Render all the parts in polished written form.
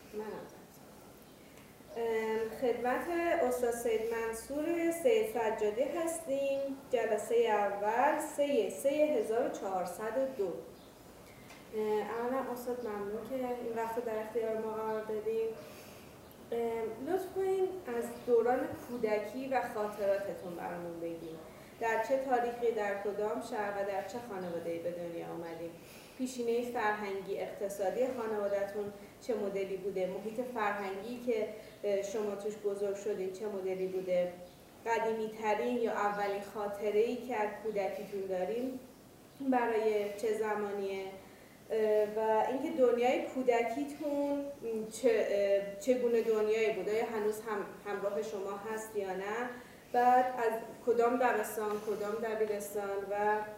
خدمت استاد سید منصور سید سجادی هستیم. جلسه اول 3/3/1402. اولا استاد ممنون که این وقت در اختیار ما قرار دادیم. لطف کنین از دوران کودکی و خاطراتتون برامون بگین. در چه تاریخی، در کدام شهر و در چه خانواده‌ای به دنیا آمدیم؟ پیشینه فرهنگی اقتصادی خانواده‌تون چه مدلی بوده؟ محیط فرهنگی که شما توش بزرگ شدین چه مدلی بوده؟ قدیمی ترین یا اولین خاطره‌ای که از کودکیتون دارین برای چه زمانیه؟ و اینکه دنیای کودکیتون چگونه دنیایی بوده؟ یا هنوز همراه شما هست یا نه؟ بعد از کدام دبستان، کدام دبیرستان و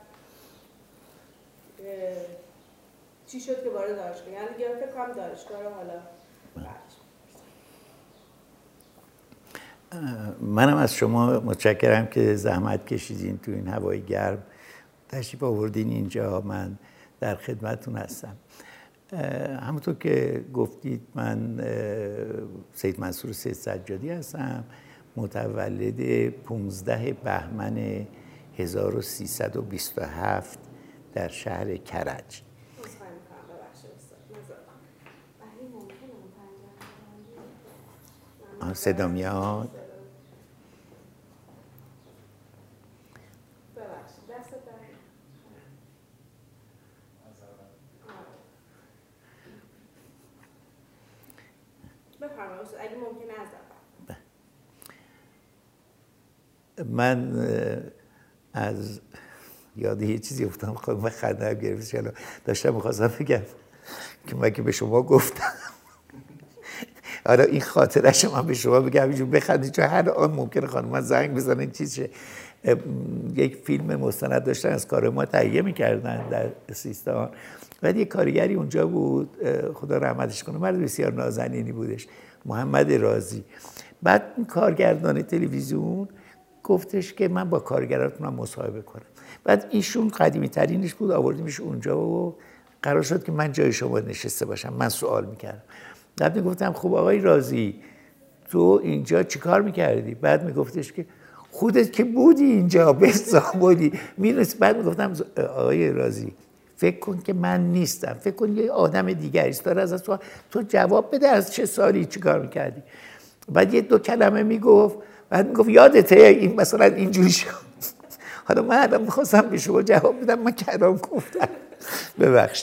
چی شد که وارد دانشگاه؟ یعنی فکر کنم دانشگاه رو حالا منم از شما متشکرم که زحمت کشیدین تو این هوای گرم تشریف آوردین اینجا. من در خدمتتون هستم. همونطور که گفتید من سید منصور سید سجادی هستم، متولد 15 بهمن 1327 در شهر کرج. صدا میاد؟ اگه ممکنه از من از یاد یه چیزی افتادم، خودم خنده گرفت. چرا داشتم می‌خواستم بگم که من که به شما گفتم حالا این خاطرش من به شما بگم اینجور بخندید، چون هر آن ممکنه خانم من زنگ بزنه این چیز شه. یک فیلم مستند داشتن از کار ما تهیه می‌کردن در سیستان. بعد یک کارگری اونجا بود، خدا رحمتش کنه، مرد بسیار نازنینی بودش، محمد رازی. بعد این کارگردان تلویزیون گفتش که من با کارگراتونم مصاحبه کنم. بعد ایشون قدیمی ترینش بود، آوردیمش اونجا و قرار شد که من جای شما نشسته باشم. من سوال میکردم. بعد میگفتم خب آقای رازی تو اینجا چی کار میکردی؟ بعد میگفتش که خودت که بودی اینجا به زامونی میرسی. بعد میگفتم آقای رازی فکر کن که من نیستم، فکر کن یه آدم دیگری است داره از تو جواب بده از چه سالی چی کار میکردی. بعد یه دو کلمه میگفت، بعد میگفت یادته این مثلا اینجوری شد. حالا من الان میخواستم به شما جواب بدم، من کلام گفتم، ببخشید.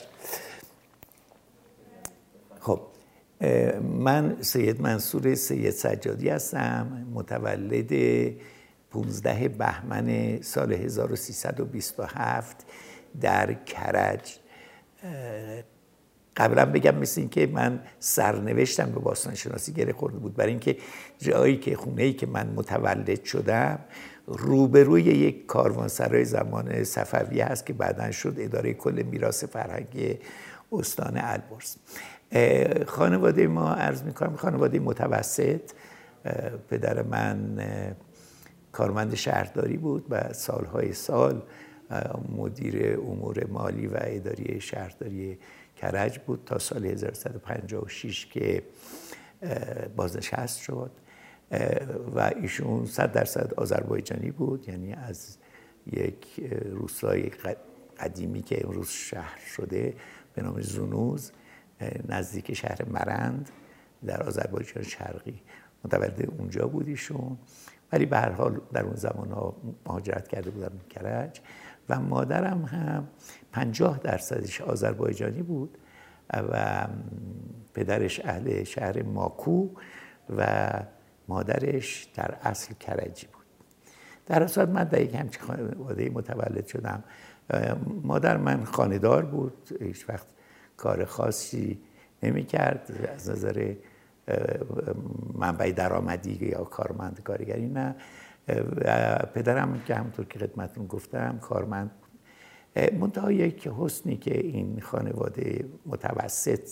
خب من سید منصور سید سجادی هستم، متولد 15 بهمن سال 1327 در کرج. قبلا بگم مثل این که من سرنوشتم به باستانشناسی گره خورده بود، برای اینکه جایی که خونه‌ای که من متولد شدم روبروی یک کاروانسرای زمان صفویه هست که بعداً شد اداره کل میراث فرهنگی استان البرز. خانواده ما عرض می‌کنم خانواده متوسط. پدر من کارمند شهرداری بود و سالهای سال مدیر امور مالی و اداری شهرداری کرج بود تا سال 1156 که بازنشست شد و ایشون 100% آذربایجانی بود، یعنی از یک روستای قدیمی که امروز شهر شده به نام زونوز نزدیک شهر مرند در آذربایجان شرقی متولد اونجا بود ایشون، ولی به هر حال در اون زمان‌ها مهاجرت کرده بودن به کرج و مادرم هم 50% آذربایجانی بود و پدرش اهل شهر ماکو و مادرش در اصل کرجی بود. در اصل من در یک همچین خانواده متولد شدم. مادر من خانه‌دار بود، هیچ وقت کار خاصی نمی کرد از نظر منبع درآمدی یا کارمند کارگری نه. پدرم که همونطور که خدمتتون گفتم کارمند بود. منتها یک حسنی که این خانواده متوسط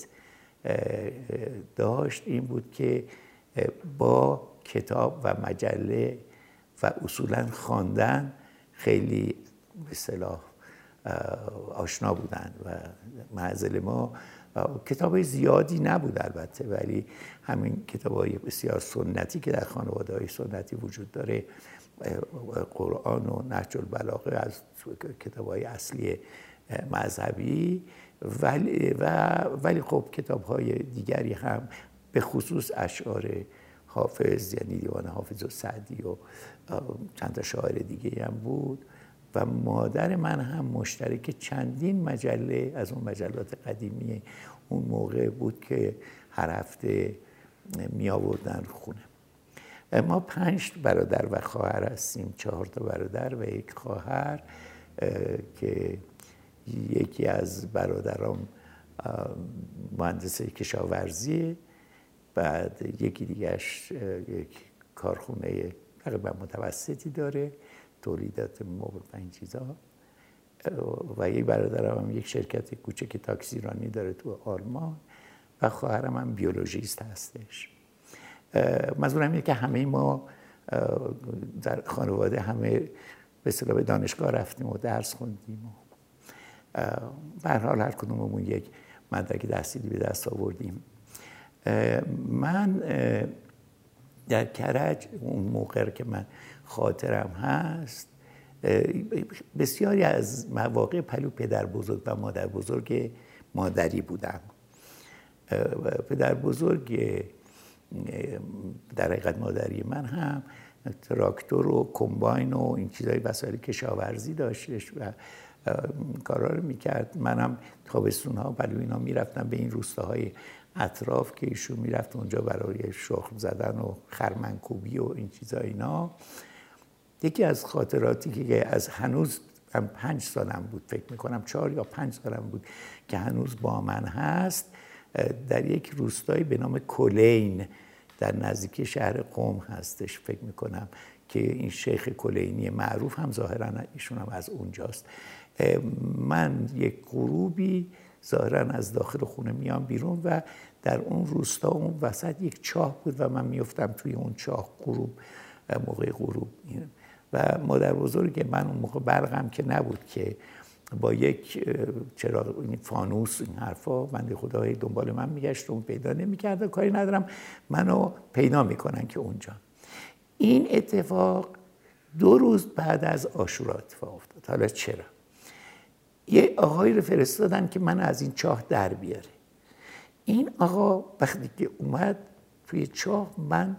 داشت این بود که با کتاب و مجله و اصولاً خواندن خیلی به اصطلاح آشنا بودند و معزل ما کتابای زیادی نبود البته، ولی همین کتابای بسیار سنتی که در خانواده‌های سنتی وجود داره، قرآن و نهج البلاغه از کتاب‌های اصلی مذهبی، ولی خب کتاب‌های دیگری هم به خصوص اشعار حافظ، یعنی دیوان حافظ و سعدی و چند تا شاعر دیگه هم بود. و مادر من هم مشترک چندین مجله از اون مجلات قدیمی اون موقع بود که هر هفته می آوردن خونه. ما 5 برادر و خواهر هستیم، 4 تا برادر و 1 خواهر که یکی از برادرام مهندس کشاورزیه، بعد یکی دیگهش یک کارخونه تقریبا متوسطی داره، تولیدات مبل و این چیزا، و یک برادرم هم یک شرکت کوچک تاکسیرانی داره تو آلمان و خواهرم هم بیولوژیست هستش. منظورم اینه که همه ما در خانواده همه به اصطلاح به دانشگاه رفتیم و درس خوندیم و به هر حال هر کدوممون یک مدرک تحصیلی به دست آوردیم. من در کرج اون موقع که من خاطرم هست، بسیاری از مواقع پلو پدر بزرگ و مادر بزرگ مادری بودم. پدر بزرگ در حقیقت مادری من هم تراکتور و کمباین و این چیزای وسایل کشاورزی داشتش و کارا رو میکرد. منم تابستون‌ها پلو اینا میرفتم به این روستاهای اطراف که ایشون میرفت اونجا برای شخم زدن و خرمنکوبی و این چیزا اینا. یکی از خاطراتی که از هنوز 5 سالم بود، فکر میکنم 4 یا 5 سالم بود که هنوز با من هست، در یک روستایی به نام کلین در نزدیکی شهر قم هستش، فکر میکنم که این شیخ کلینی معروف هم ظاهرا ایشون هم از اونجاست. من یک غروبی ظاهرا از داخل خونه میام بیرون و در اون روستا اون وسط یک چاه بود و من میفتم توی اون چاه موقع غروب. و مادر بزرگ من اون موقع برقم که نبود که با یک چراغ فانوس این حرفا، بنده خدای دنبال من میگشت و پیدا نمیکرد، کاری ندارم منو پیدا میکنن که اونجا. این اتفاق 2 روز بعد از عاشورا اتفاق افتاد. حالا چرا؟ یه آقایی رو فرستادن که من از این چاه در بیاره. این آقا وقتی که اومد توی چاه، من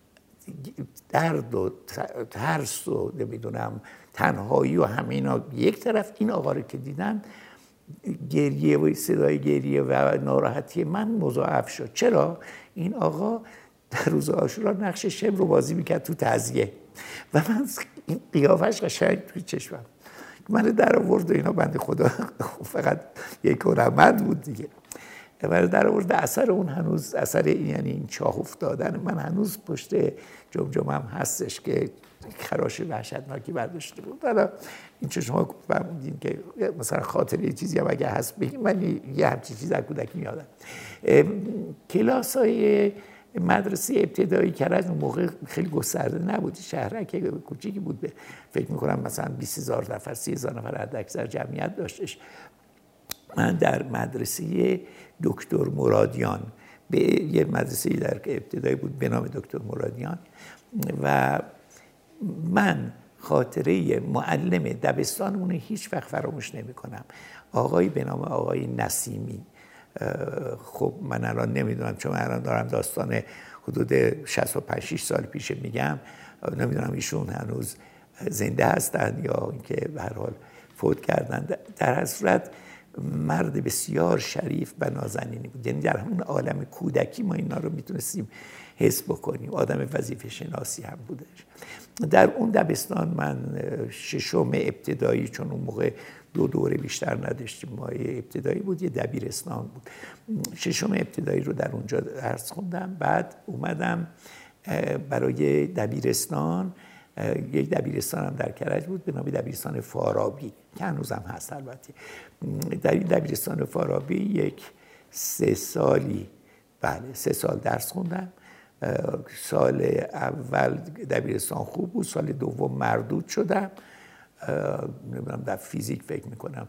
درد و ترس و نمیدونم تنهایی و همه اینا یک طرف، این آقا رو که دیدم گریه و صدای گریه و ناراحتی من مضاعف شد. چرا؟ این آقا در روز عاشورا نقش شم رو بازی میکرد تو تعزیه و من این قیافش قشنگ توی چشمم من در آورد و اینا، بنده خدا فقط یک هنرمند بود دیگه، من در آورد. اثر اون هنوز اثر یعنی این چاه افتادن من هنوز پشت جمجمم هستش که خراش وحشتناکی برداشته بود. حالا این چه شما فهمیدین که مثلا خاطره چیزی هم اگه هست بگیم، من یه همچین چیز از کودکی میادم. کلاس‌های مدرسه ابتدایی کرج اون موقع خیلی گسترده نبود، شهرک کوچیکی بود، فکر میکنم مثلا 20,000 نفر 30,000 نفر حد اکثر جمعیت داشتش. من در مدرسه دکتر مرادیان، به یه مدرسه در ابتدایی بود به نام دکتر مرادیان، و من خاطره معلم دبستانمون هیچ وقت فراموش نمی کنم. آقایی به نام آقای نسیمی. خب من الان نمیدونم، چون الان دارم داستان حدود 65-6 سال پیش میگم، نمیدونم ایشون هنوز زنده هستن یا اینکه به هر حال فوت کردن. در هر صورت مرد بسیار شریف و نازنینی بود، یعنی در همون عالم کودکی ما اینا رو میتونستیم حس بکنیم. آدم وظیفه شناسی هم بودش. در اون دبستان من 6م ابتدایی، چون اون موقع 2 دوره بیشتر نداشتیم، ما ابتدایی بود یه دبیرستان بود، 6م ابتدایی رو در اونجا درس خوندم. بعد اومدم برای دبیرستان، یک دبیرستان هم در کرج بود به نام دبیرستان فارابی که هنوزم هست البته. در این دبیرستان فارابی 3 سالی، بله 3 سال درس خوندم. سال اول دبیرستان خوب بود، سال دوم مردود شدم. نمیدونم در فیزیک فکر میکنم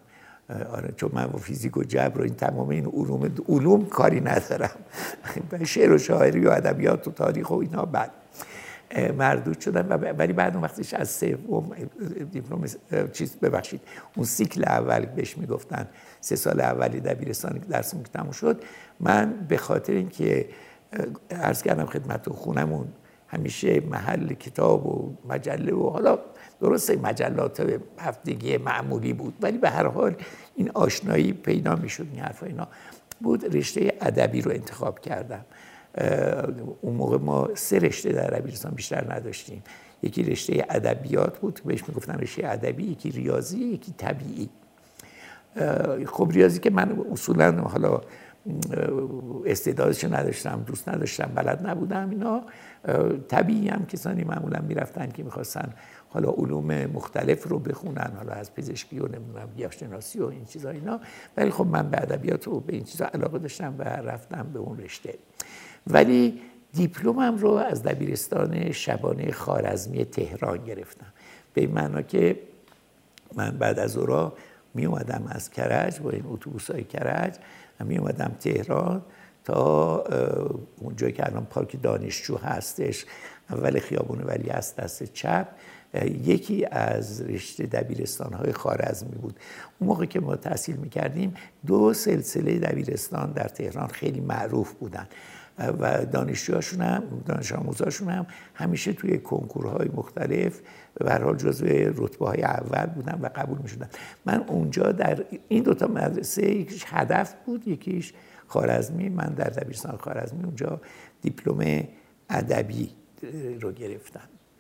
آره، چون من با فیزیک و جبر و این تمام این علوم کاری ندارم. شعر و شاعری و ادبیات و تاریخ و اینا بعد مردود شدم. ولی بعد اون وقتش از سوم دیپلم اون سیکل اول بهش میگفتن 3 سال اولی دبیرستان درسم که تموم شد، من به خاطر اینکه عرض کردم خدمتتون خونمون همیشه محل کتاب و مجله و حالا درسته مجلات هفتگی معمولی بود، ولی به هر حال این آشنایی پیدا میشد، این حرفا اینا بود. رشته ادبی رو انتخاب کردم. اون موقع ما 3 رشته در دبیرستان بیشتر نداشتیم. یکی رشته ادبیات بود بهش میگفتن رشته ادبی، یکی ریاضی، یکی طبیعی. خب ریاضی که من اصولا حالا استعدادش نداشتم، دوست نداشتم، بلد نبودم اینا. طبیعی هم کسانی معمولا میرفتن که میخواستن حالا علوم مختلف رو بخونن، حالا از پزشکی و نمیدونم گیاهشناسی و این چیزا اینا. ولی خب من به ادبیات و به این چیزا علاقه داشتم و رفتم به اون رشته. ولی دیپلمم رو از دبیرستان شبانه خوارزمی تهران گرفتم، به این معنا که من بعد از اورا می اومدم از کرج با این اتوبوس‌های کرج می اومدم تهران تا اونجایی که الان پارک دانشجو هستش، اول خیابون ولیعصر دست چپ، یکی از رشته دبیرستان‌های خوارزمی بود. اون موقع که ما تحصیل می‌کردیم 2 سلسله دبیرستان در تهران خیلی معروف بودن و دانشجوهاشون هم دانش آموزاشون هم همیشه توی کنکورهای مختلف به هر حال جزو رتبه‌های اول بودن و قبول می‌شدن. من اونجا در این 2 تا مدرسه یکیش هدف بود، یکیش خوارزمی. من در دبیرستان خوارزمی اونجا دیپلم ادبی رو گرفتم.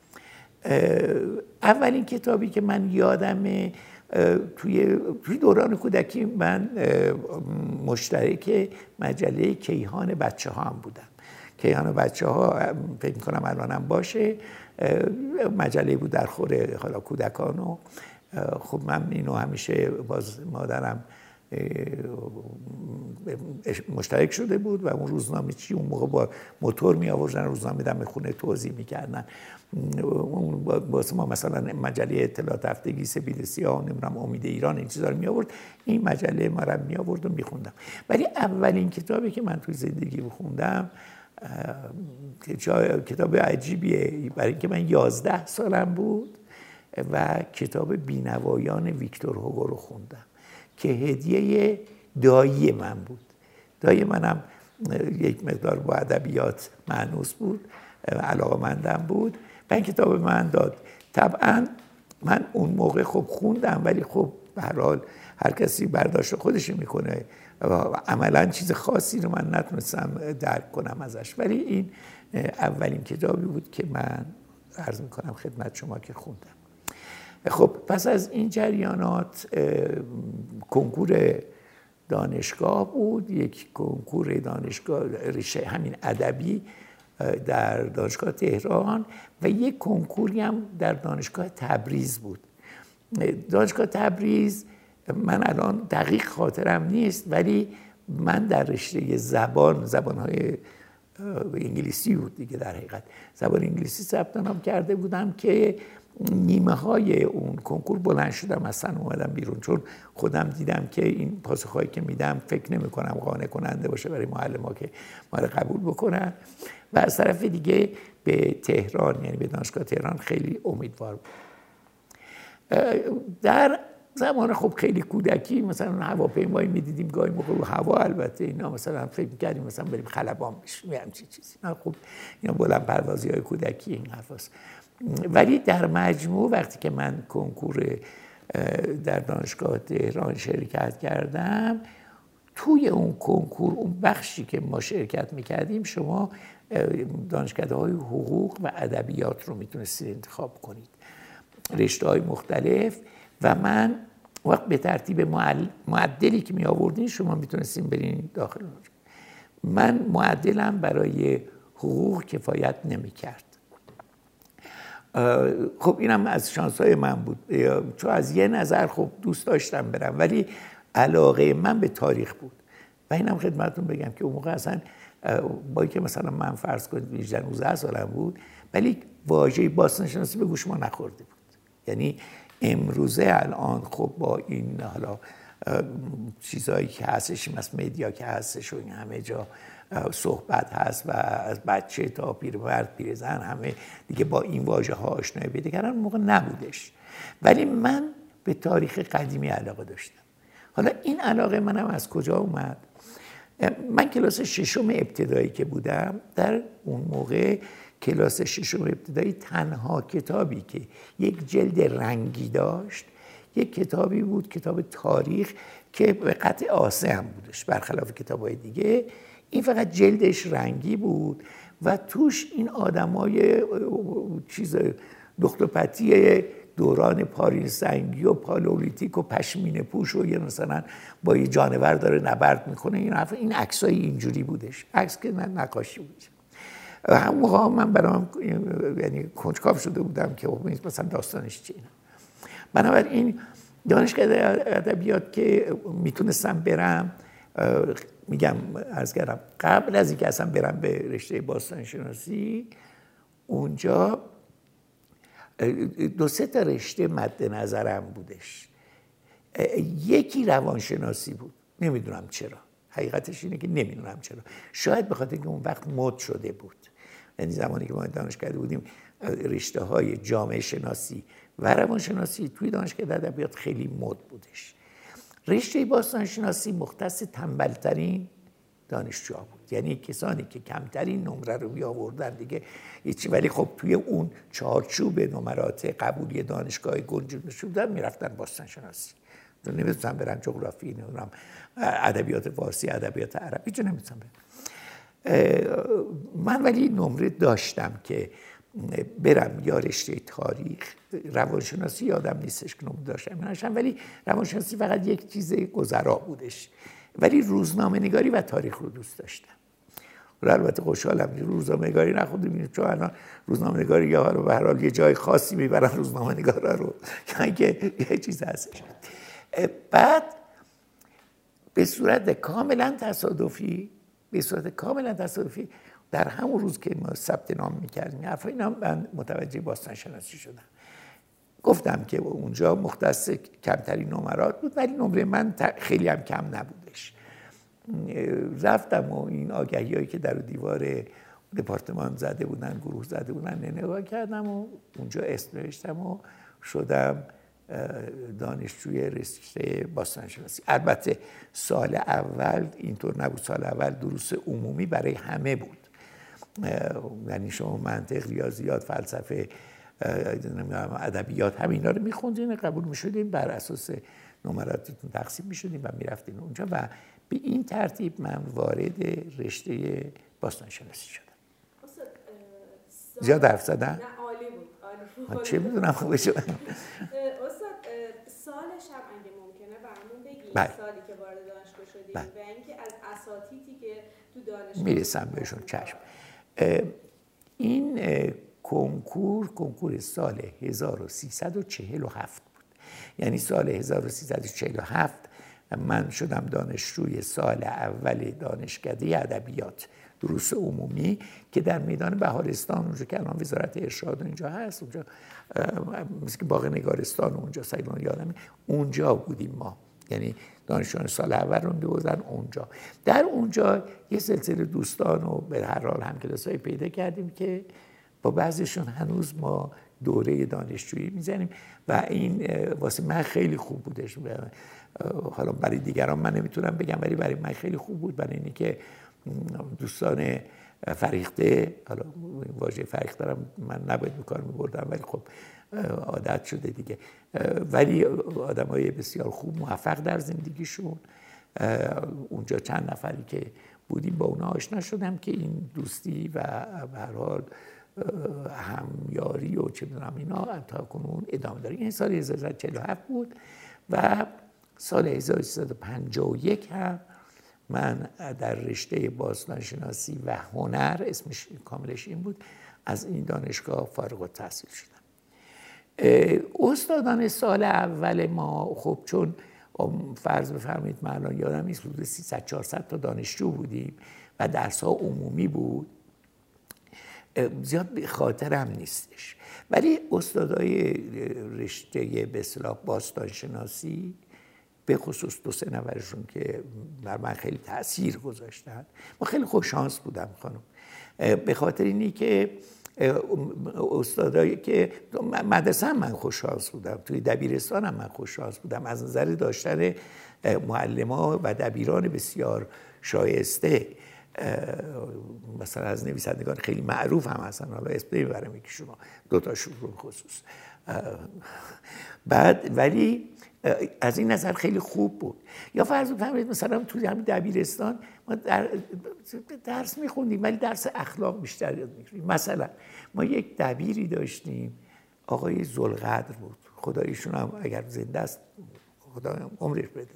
اولین کتابی که من یادمه توی دوران کودکی من مشترک مجله کیهان بچه ها هم بودم. کیهان بچه ها فکر می‌کنم الانم باشه، مجله بود در خور حالا کودکان و خب من اینو همیشه باز مادرم مشترک شده بود و اون روزنامه چی اون موقع با موتور می آوردن روزنامه دم خونه توزیع می‌کردن. اون واسه ما مثلا مجله اطلاعات هفتگی سپید سیاه نمیدونم امید ایران این چیزا رو می آورد، این مجله ما رو می آورد و می‌خوندم. ولی اولین کتابی که من توی زندگی بخوندم کتاب عجیبیه، برای اینکه من 11 سالم بود و کتاب بینوایان ویکتور هوگو رو خوندم که هدیه دایی من بود. دایی منم یک مقدار با ادبیات مانوس بود، علاقه‌مندم بود و این کتاب من داد. طبعا من اون موقع خب خوندم، ولی خب به هر حال هر کسی برداشت خودش میکنه و عملا چیز خاصی رو من نتونستم درک کنم ازش. ولی این اولین کتابی بود که من عرض میکنم خدمت شما که خوندم. خب پس از این جریانات کنکور دانشگاه بود، یک کنکور دانشگاه همین ادبی در دانشگاه تهران و یک کنکوری هم در دانشگاه تبریز بود. دانشگاه تبریز من الان دقیق خاطرم نیست، ولی من در رشته زبان‌های انگلیسی بود دیگه، در حقیقت زبان انگلیسی ثبت نام کرده بودم که نیمه های اون کنکور بلند شدم اصلا اومدم بیرون، چون خودم دیدم که این پاسخهایی که میدم فکر نمی کنم قانع کننده باشه برای معلم‌ها که ما رو قبول بکنن و از طرف دیگه به تهران یعنی به دانشگاه تهران خیلی امیدوار بود. در زمان خب خیلی کودکی مثلا هواپیمایی میدیدیم گاهی موقع رو هوا، البته اینا مثلا فکر می‌کردیم مثلا بریم خلبان بشیم یا همچین چیزی. خب اینا بلند پروازی‌های کودکی این حرفاست. ولی در مجموع وقتی که من کنکور در دانشگاه تهران شرکت کردم، توی اون کنکور اون بخشی که ما شرکت میکردیم شما دانشکده‌های حقوق و ادبیات رو میتونستید انتخاب کنید، رشته‌های مختلف، و من وقت به ترتیب معدلی که می آوردین شما میتونستین برین داخل. من معدلم برای حقوق کفایت نمیکرد. خب اینم از شانس‌های من بود، چون از یه نظر خب دوست داشتم برم، ولی علاقه من به تاریخ بود. و اینم خدمتتون بگم که اون موقع اصلا با اینکه مثلا من فرض کنید 18-19 سالم بود، ولی واژه باستانشناسی به گوش ما نخورده بود. یعنی امروزه الان خب با این حالا چیزایی که هستش، مثل مدیا که هستش و این همه جا صحبت هست و از بچه تا پیرمرد پیرزن همه دیگه با این واژه ها آشنایی پیدا کردن، اون موقع نبودش. ولی من به تاریخ قدیمی علاقه داشتم. حالا این علاقه منم از کجا اومد؟ من کلاس ششم ابتدایی که بودم، در اون موقع کلاس ششم ابتدایی تنها کتابی که یک جلد رنگی داشت یک کتابی بود، کتاب تاریخ که به قطع آسه هم بودش، برخلاف کتاب‌های دیگه. این فقط جلدش رنگی بود و توش این آدمای چیز دختوپتی دوران پارین سنگی و پالئولیتیک و پشمینه پوش و یه مثلا با یه جانور داره نبرد میکنه، این عکسای اینجوری بودش، عکس که نقاشی بود. همون موقع من برام یعنی کنجکاو شده بودم که مثلا داستانش چیه. بنابراین دانشگاه ادبیات که میتونستم برم، میگم عرض کردم قبل از اینکه اصلا برم به رشته باستانشناسی، اونجا 2-3 تا رشته مد نظرم بودش. یکی روانشناسی بود، نمیدونم چرا، حقیقتش اینه که نمیدونم چرا، شاید به خاطر که اون وقت مد شده بود. یعنی زمانی که ما دانشگاه بودیم رشته های جامعه شناسی و روانشناسی توی دانشگاه ادبیات خیلی مد بودش. رشته باستانشناسی مختص تنبلترین دانشجوها بود، یعنی کسانی که کمترین نمره رو بیاوردن دیگه هیچی، ولی خب توی اون چارچوب نمرات قبولی دانشگاه گنجونده شدن میرفتن باستانشناسی. نمیتونم برم جغرافی، نمیدونم ادبیات فارسی، ادبیات عربی، چه نمیتونم برم. من ولی نمره داشتم که برم یا رشته تاریخ، روانشناسی یادم نیستش که نمره داشتم، ولی روانشناسی فقط یک چیز گذرا بودش. ولی روزنامه نگاری و تاریخ رو دوست داشتم. البته خوشحالم روزنامه نگاری نخوندیم، چون الان روزنامه نگاری یا به هر حال یه جای خاصی میبرن روزنامه نگارا رو که یه چیز هستش. بعد به صورت کاملا تصادفی در همون روز که ما ثبت نام میکردیم من متوجه باستانشناسی شدم. گفتم که اونجا مختص کمترین نمرات بود، ولی نمره من خیلی هم کم نبودش. رفتم و این آگهیایی که در دیوار دپارتمان زده بودن، گروه زده بودن، نگاه کردم و اونجا اسم نوشتم و شدم دانشجوی رشته باستانشناسی. البته سال اول اینطور نبود، سال اول دروس عمومی برای همه بود، یعنی شما منطق، ریاضیات، فلسفه، ادبیات همینا رو می‌خوندین، قبول می‌شدین، بر اساس نمراتتون تقسیم می‌شدین و می‌رفتین اونجا و به این ترتیب من وارد رشته باستانشناسی شدم. زیاد حرف زدم؟ نه عالی بود. چه می‌دونم خوبه شد. استاد سالش هم اگه ممکنه برامون بگید، سالی که وارد دانشگاه شدید و اینکه از اساتیدی که تو دانشگاه میرسم بهشون. چشم. این کنکور سال 1347 بود. یعنی سال 1347 من شدم دانشجوی سال اول دانشکده ادبیات دروس عمومی که در میدان بهارستان، اونجا که الان وزارت ارشاد اونجا هست، اونجا مثل که باغ نگارستان اونجا سیلان یادمه، اونجا بودیم ما. یعنی دانشجویان سال اول رو می‌بردن اونجا. در اونجا یه سلسله دوستان و به هر حال همکلاسای پیدا کردیم که با بعضیشون هنوز ما دوره دانشجویی میزنیم و این واسه من خیلی خوب بودش. حالا برای دیگران من نمیتونم بگم، ولی برای من خیلی خوب بود، برای اینی که دوستان فریخته، حالا واژه فریخته رو من نباید به کار میبردم ولی خب عادت شده دیگه، ولی آدمای بسیار خوب موفق در زندگیشون، اونجا چند نفری که بودیم با اونا آشنا شدم که این دوستی و به هر حال همیاری و چه می‌دونم اینا تا کنون ادامه داره. این سال 1347 بود و سال 1351 هم من در رشته باستانشناسی و هنر، اسمش کاملش این بود، از این دانشگاه فارغ التحصیل شدم. استادان سال اول ما خب چون فرض بفرمایید من الان یادم نیست حدود 300-400 تا دانشجو بودیم و درس‌ها عمومی بود، زیاد به خاطرم نیستش، ولی استادای رشته به اصطلاح باستانشناسی به خصوص 2-3 نفرشون که بر من خیلی تأثیر گذاشتن. من خیلی خوششانس بودم خانم، به خاطر اینی که استادایی که مدرسه من خوششانس بودم، توی دبیرستانم من خوششانس بودم از نظر داشتن معلم‌ها و دبیران بسیار شایسته. مثلا از نویسندگان خیلی معروف هم هستن، حالا اسم نمیبرم یکیشون، 2 تاشون رو خصوص. بعد ولی از این نظر خیلی خوب بود. یا فرض بفرمایید مثلا توی همین دبیرستان ما درس میخوندیم ولی درس اخلاق بیشتر یاد میگیریم. مثلا ما یک دبیری داشتیم آقای ذوالقدر بود، خدا ایشون هم اگر زنده است خدا عمرش بده.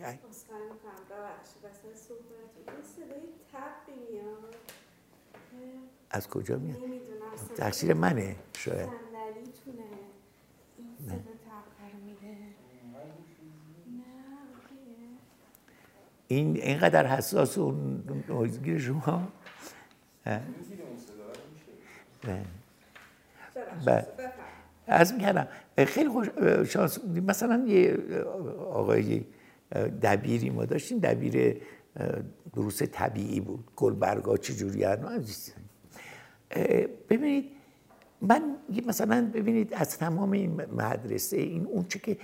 از کجا میاد؟ تقصیر منه شاید. صندلیتونه این صدا تبقر میده. این اینقدر حساس و نویزگیر شما؟ عرض می‌کردم خیلی خوش شانس بودیم. مثلا یه آقای دبیری ما داشتیم، دبیر دروس طبیعی بود، گلبرگا چجوری هست. ببینید من مثلا ببینید از تمام این مدرسه این اون چه که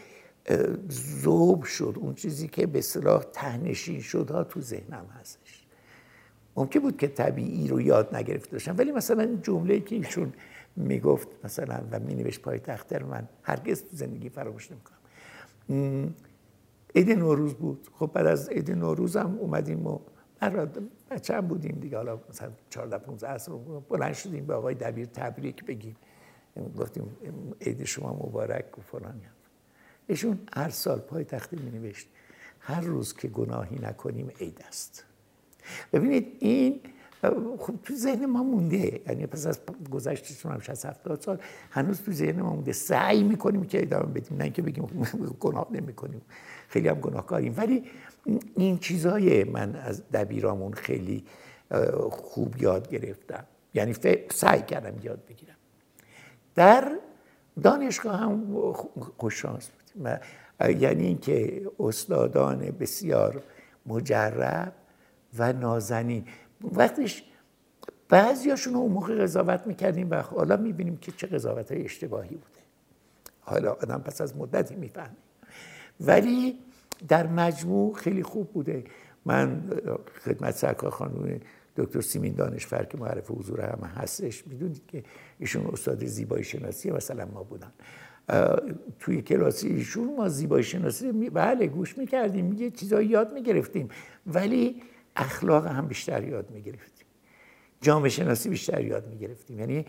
ذوب شد، اون چیزی که به اصطلاح ته‌نشین شد ها تو ذهنم هستش. ممکن بود که طبیعی رو یاد نگرفته باشم، ولی مثلا این جمله‌ای که ایشون میگفت مثلا و مینوشت پای تختر من هرگز تو زندگی فراموش نمی‌کنم. عید نوروز بود. خب بعد از عید نوروز هم اومدیم و بچه هم بودیم دیگه، حالا مثلا 14-15 عصر بلند شدیم به آقای دبیر تبریک بگیم، گفتیم عید شما مبارک و فلان. ایشون هر سال پای تخته می نوشت هر روز که گناهی نکنیم عید است. ببینید این خب تو ذهن ما مونده، یعنی پس از گذشتشون هم 60-70 سال هنوز تو ذهن ما مونده. سعی میکنیم که ادامه بدیم، نه اینکه بگیم گناه نمیکنیم، خیلی هم گناهکاریم. ولی این چیزای من از دبیرامون خیلی خوب یاد گرفتم، یعنی سعی کردم یاد بگیرم. در دانشگاه هم خوششانس بودیم، یعنی اینکه استادان بسیار مجرب و نازنین، وقتش بعضیاشون رو اون موقع قضاوت میکردیم و حالا میبینیم که چه قضاوت‌های اشتباهی بوده، حالا آدم پس از مدتی میفهمه، ولی در مجموع خیلی خوب بوده. من خدمت سرکار خانم دکتر سیمین دانشفر که معرف حضور هم هستش، میدونید که ایشون استاد زیبایی شناسی مثلا ما بودن. توی کلاسی ایشون ما زیبایی شناسی بله گوش میکردیم، یه چیزایی یاد میگرفتیم، ولی اخلاق هم بیشتر یاد میگرفتیم، جامعه شناسی بیشتر یاد میگرفتیم. یعنی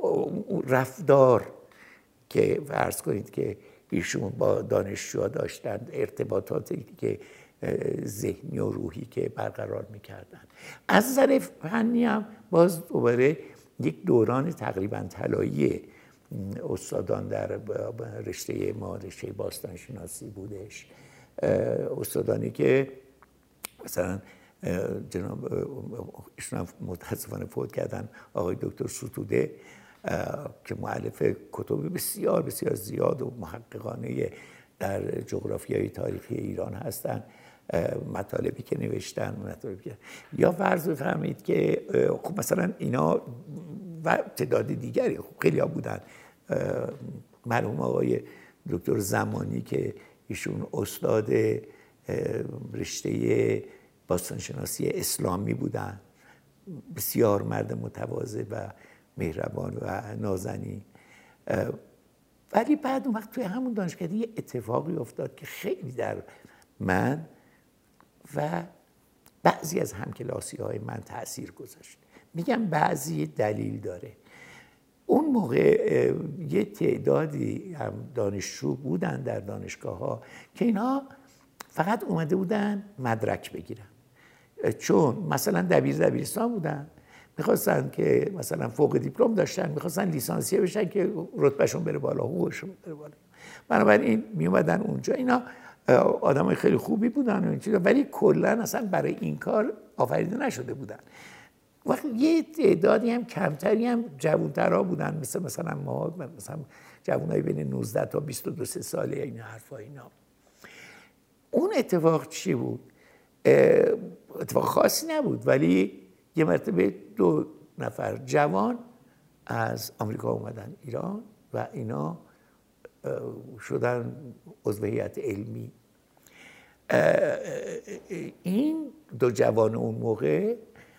رفتار که فرض کنید که ایشون با دانشجوها داشتن، ارتباطاتی که ذهنی و روحی که برقرار میکردن. از نظر فنی هم باز دوباره یک دوران تقریبا طلایی استادان در رشته ما، رشته باستانشناسی بودش. استادانی که مثلا جناب ایشون هم متاسفانه فوت کردن، آقای دکتر ستوده که مؤلف کتب بسیار بسیار زیاد و محققانه در جغرافیای تاریخی ایران هستن، مطالبی که نوشتن، یا فرض بفرمایید که خب مثلا اینا و تعداد دیگری خیلی ها بودن. مرحوم آقای دکتر زمانی که ایشون استاد رشته باستانشناسی اسلامی بودن، بسیار مرد متواضع و مهربان و نازنین. ولی بعد اون وقت توی همون دانشکده یه اتفاقی افتاد که خیلی در من و بعضی از همکلاسی‌های من تأثیر گذاشت. میگم بعضی دلیل داره. اون موقع یه تعدادی هم دانشجو بودن در دانشگاه‌ها که اینا فقط اومده بودن مدرک بگیرن، چون مثلا دبیرستان بودن، میخواستن که مثلا فوق دیپلم داشتن، میخواستن لیسانسیه بشن که رتبهشون بره بالا، حقوقشون بره بالا. بنابراین میومدن اونجا. اینا آدمای خیلی خوبی بودن و این چیزا، ولی کلا اصلا برای این کار آفریده نشده بودن. وقتی یه تعدادی هم کمتری هم جوان‌ترا بودن، مثلا ما، مثلا جوانای بین 19 تا 22 ساله، این حرفا اینا. اون اتفاق چی بود؟ اتفاق خاصی نبود، ولی یه مرتبه 2 نفر جوان از آمریکا اومدن ایران و اینا شدن عضو هیئت علمی. این 2 جوان اون موقع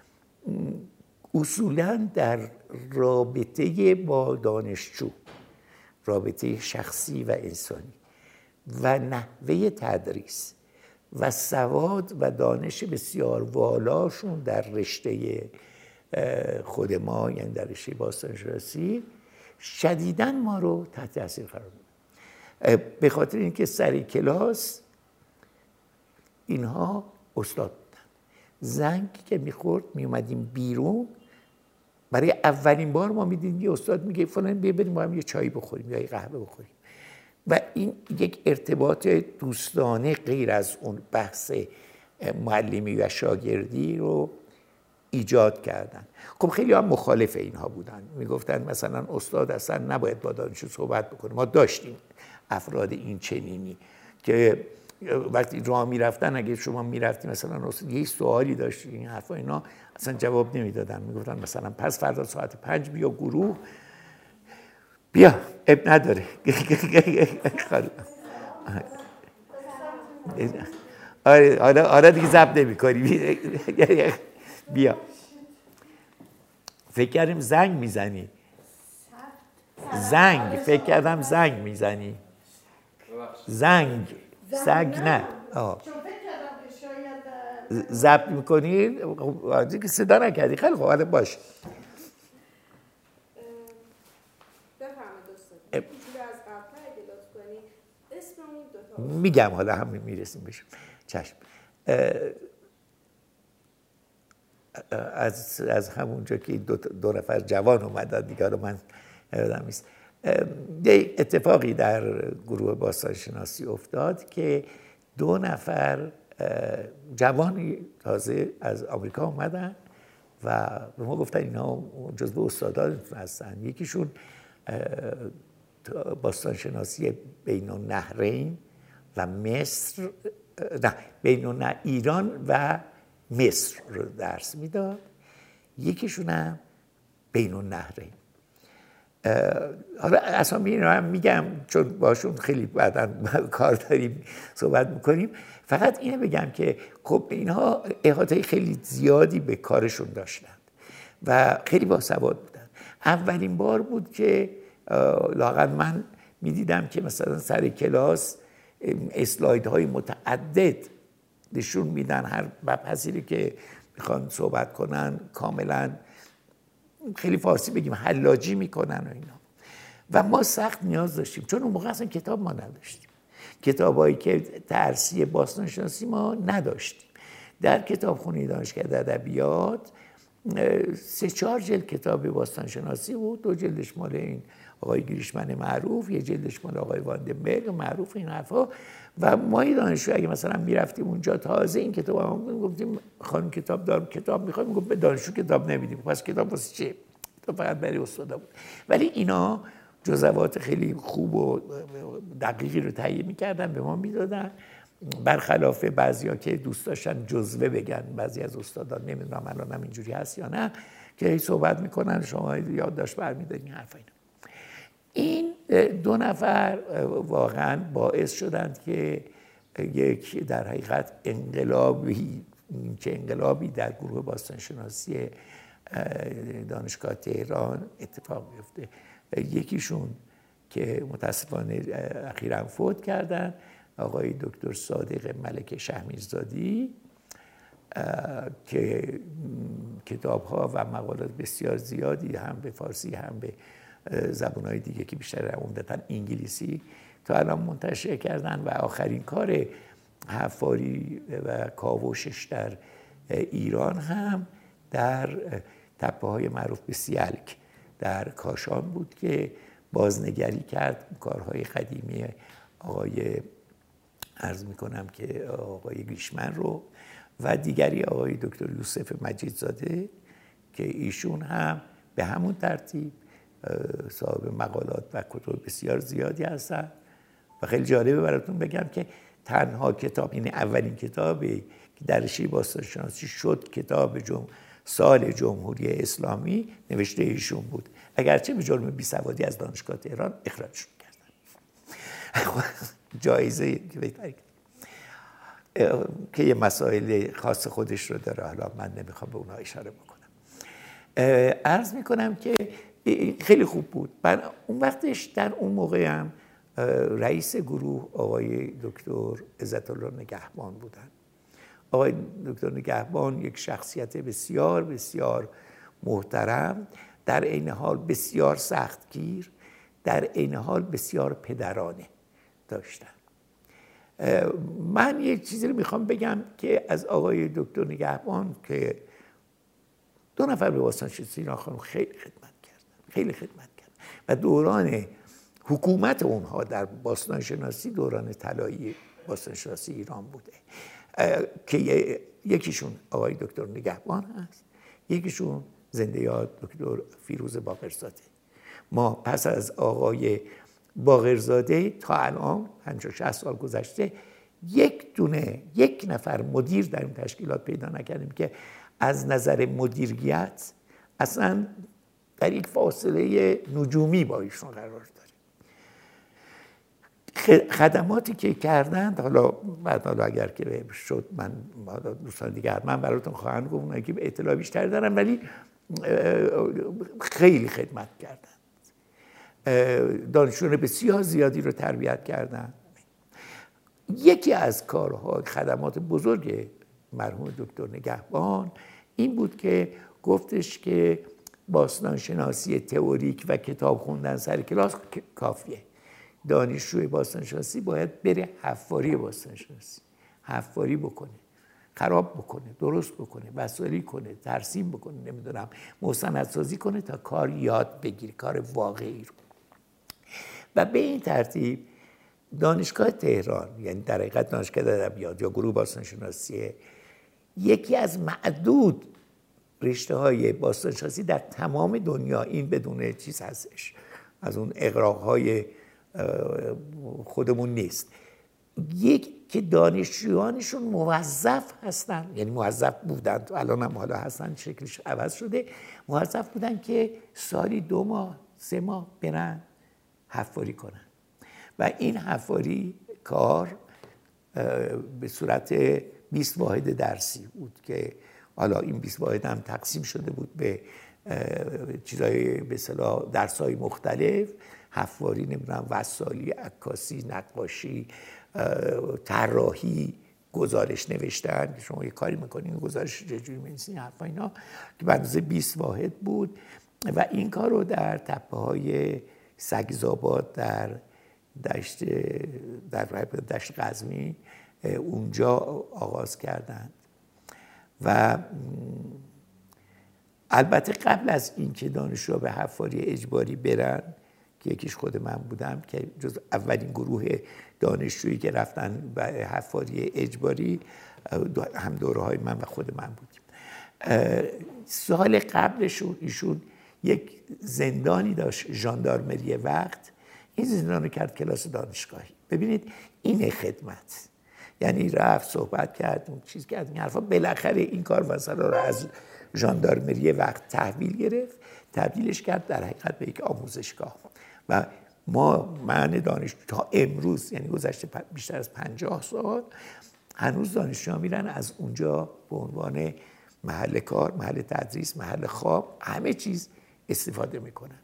اصولاً در رابطه با دانشجو، رابطه شخصی و انسانی و نحوه تدریس و سواد و دانش بسیار والاشون در رشته خود ما، یعنی در رشته باستانشناسی، شدیداً ما رو تحت تاثیر قرار دادن. به خاطر اینکه سر کلاس اینها استاد بودن، زنگ که میخورد میومدیم بیرون، برای اولین بار ما میدیدیم یه استاد میگه فلان بیا بریم با هم یه چای بخوریم یا یه قهوه بخوریم، و این یک ارتباط دوستانه غیر از اون بحث معلمی و شاگردی رو ایجاد کردن. خب خیلی هم مخالف اینها بودن، میگفتن مثلا استاد اصلا نباید با دانشجو صحبت بکنه. ما داشتیم افراد این چنینی که وقتی راه میرفتن، اگه شما میرفتیم مثلا استاد یه سوالی داشت این حرفا اینا اصلا جواب نمیدادن، میگفتن مثلا پس فردا ساعت 5 بیا گروه، بیا اب نداره. آره دیگه ضبط نمی‌کنی، بیا. فکر کردم زنگ میزنی، فکر کردم زنگ میزنی، زنگ نه. ضبط میکنی؟ دیگه صدا نکردی، خیلی خوب، آره باش. میگم حالا هم میرسیم بهش. چشم. از همونجا که 2 نفر جوان اومدن دیگه رو من یادم نیست، یه اتفاقی در گروه باستانشناسی افتاد که 2 نفر جوانی تازه از آمریکا اومدن و به ما گفتن اینا جزو استادانتون هستن. یکیشون باستانشناسی بین النهرین و مصر، نه ایران و مصر رو درس میداد، یکیشون هم بین النهرین. حالا اسامی اینا هم میگم چون باشون خیلی بعداً کار داریم صحبت میکنیم. فقط اینو بگم که خب اینها احاطه خیلی زیادی به کارشون داشتن و خیلی باسواد بودن. اولین بار بود که لااقل من میدیدم که مثلا سر کلاس اسلایدهای متعدد نشون میدن، هر مبحثی که میخوان صحبت کنن کاملا خیلی فارسی بگیم حلاجی میکنن و اینا. و ما سخت نیاز داشتیم چون اون موقع اصلا کتاب ما نداشتیم، کتابایی که درسی باستانشناسی ما نداشتیم. در کتابخونه دانشکده ادبیات 3-4 جلد کتاب باستانشناسی بود، 2 جلدش مال این آقای گریشمن معروف، 1 جلدش مال آقای واندنبرگ معروف، این حرفا. و ما دانشجو اگه مثلا میرفتیم اونجا تازه این کتاب هم گفتیم خانم کتاب دارم، کتاب میخوایم، میگفت به دانشجو کتاب نمیدیم. پس کتاب واسه چیه؟ کتاب فقط برای استادا بود. ولی اینا جزوات خیلی خوب و دقیقی رو تهیه میکردن به ما میدادن، برخلاف بعضیا که دوست داشتن جزوه بگن. بعضی از استادان نمیدونم الان هم اینجوری هست یا نه که صحبت میکنن شما یادداشت برمی‌دارین حرفا. این 2 نفر واقعا باعث شدند که یک در حقیقت انقلابی در گروه باستانشناسی دانشگاه تهران اتفاق بیفته. یکیشون که متاسفانه اخیراً فوت کردن، آقای دکتر صادق ملک شهمیرزادی، که کتاب‌ها و مقالات بسیار زیادی هم به فارسی هم به زبان‌های دیگه که بیشتر عمدتاً انگلیسی تا الان منتشر کردن و آخرین کار حفاری و کاوشش در ایران هم در تپه‌های معروف به سیلک در کاشان بود که بازنگری کرد کارهای قدیمی آقای عرض میکنم که آقای گریشمن رو و دیگری آقای دکتر یوسف مجیدزاده که ایشون هم به همون ترتیب صاحب مقالات و کتب بسیار زیادی هستن. و خیلی جالبه براتون بگم که تنها کتاب، این اولین کتابی که در رشته باستانشناسی شد کتاب سال جمهوری اسلامی نوشته ایشون بود، اگرچه به جرم بیسوادی از دانشگاه تهران اخراجشون کردن. جایزه که یه مسائل خاص خودش رو داره، حالا من نمیخوام به اونها اشاره بکنم. عرض میکنم که خیلی خوب بود. من اون وقتش در اون موقع هم رئیس گروه آقای دکتر عزت الله نگهبان بودن. آقای دکتر نگهبان یک شخصیت بسیار بسیار محترم، در عین حال بسیار سختگیر، در عین حال بسیار پدرانه داشتن. من یک چیزی رو میخوام بگم که از آقای دکتر نگهبان که 2 نفر به باستانشناسی ایران خانم خیلی خدمت کردن و دوران حکومت اونها در باستانشناسی دوران طلایی باستانشناسی ایران بوده که یکیشون آقای دکتر نگهبان هست، یکیشون زنده یاد دکتر فیروز باقرزاده. ما پس از آقای باقرزاده تا الان 50-60 سال گذشته یک نفر مدیر در این تشکیلات پیدا نکردیم که از نظر مدیریت اصلا در یک فاصله نجومی با ایشون قرار داره. خدماتی که کردند، حالا اگر که شد من دوستان دیگه حتما براتون خواهند گفت، اونایی که اطلاع بیشتر دارن، ولی خیلی خدمت کردن، دانشجویان بسیار زیادی رو تربیت کردن. یکی از کارها خدمات بزرگ مرحوم دکتر نگهبان این بود که گفتش که باستانشناسی تئوریک و کتاب خوندن سر کلاس کافیه. دانشجوی باستانشناسی باید بره حفاری باستانشناسی، حفاری بکنه، خراب بکنه، درست بکنه، وسایلی کنه، ترسیم بکنه، نمیدونم مستندسازی کنه تا کار یاد بگیره، کار واقعی رو. و به این ترتیب دانشگاه تهران، یعنی در حقیقت دانشگاه ادبیات یا گروه باستانشناسی، یکی از معدود رشته‌های باستانشناسی در تمام دنیا، این بدون چیز هستش، از اون اغراق‌های خودمون نیست، یک که دانشجویانشون موظف هستن، یعنی موظف بودن، الان هم حالا هستن، شکلش عوض شده، موظف بودن که سالی 2 ماه 3 ماه برن حفاری کنن. و این حفاری کار به صورت 20 واحد درسی بود که حالا این 20 واحد هم تقسیم شده بود به چیزای به اصطلاح درس‌های مختلف، حفاری، نمیدونم وصالی، عکاسی، نقاشی، طراحی، گزارش نوشتن، شما یه کاری میکنین گزارش چجوری می‌نویسین، حرفا اینا، که به اندازه 20 واحد بود. و این کار رو در تپه‌های سگزآباد در دشت قزوین اونجا آغاز کردند. و البته قبل از اینکه دانشجوها به حفاری اجباری برن، که یکیش خود من بودم که جز اولین گروه دانشجویی که رفتن به حفاری اجباری، هم دوره‌های من و خود من بودیم. سال قبلشون ایشون یک زندانی داشت، ژاندارمری وقت، این زندان رو کرد کلاس دانشگاهی. ببینید این خدمت، یعنی رفت صحبت کرد، اون چیز کرد، این حرفا، بالاخره این کاروانسرا رو از ژاندارمری وقت تحویل گرفت، تبدیلش کرد در حقیقت به یک آموزشگاه. و من دانشجو تا امروز، یعنی گذشته بیشتر از 50 سال، هنوز دانشجوها میرن از اونجا به عنوان محل کار، محل تدریس، محل خواب، همه چیز استفاده میکنن.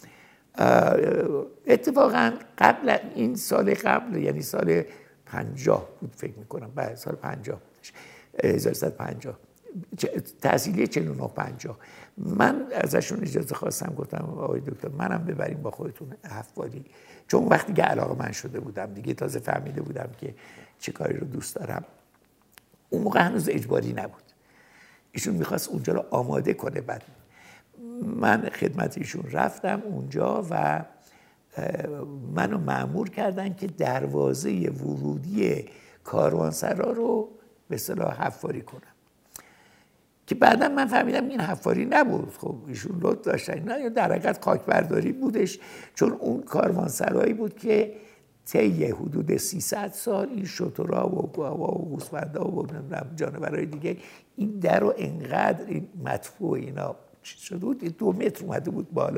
اتفاقا قبل این سال قبل، یعنی سال 50 بود فکر میکنم، بعد سال 50 بودش، 1350 تحصیلی 49-50، من ازشون اجازه خواستم، گفتم آقای دکتر منم ببریم با خودتون حفاری، چون وقتی که علاقه من شده بودم دیگه، تازه فهمیده بودم که چه کاری رو دوست دارم. اون موقع هنوز اجباری نبود، ایشون میخواست اونجا رو آماده کنه. بعد من خدمت ایشون رفتم اونجا و منو مأمور کردن که دروازه ورودی کاروانسرا رو به اصطلاح حفاری کنم، که بعدا من فهمیدم این حفاری نبود. خب ایشون لطف داشتن، نه در حقیقت خاک برداری بودش، چون اون کاروانسرایی بود که طی حدود 300 سال این شترها و گاوا و گوسفندها و جانورهای دیگه این در رو انقدر این مدفوع اینا چیز شده بود 2 متر اومده بود بالا.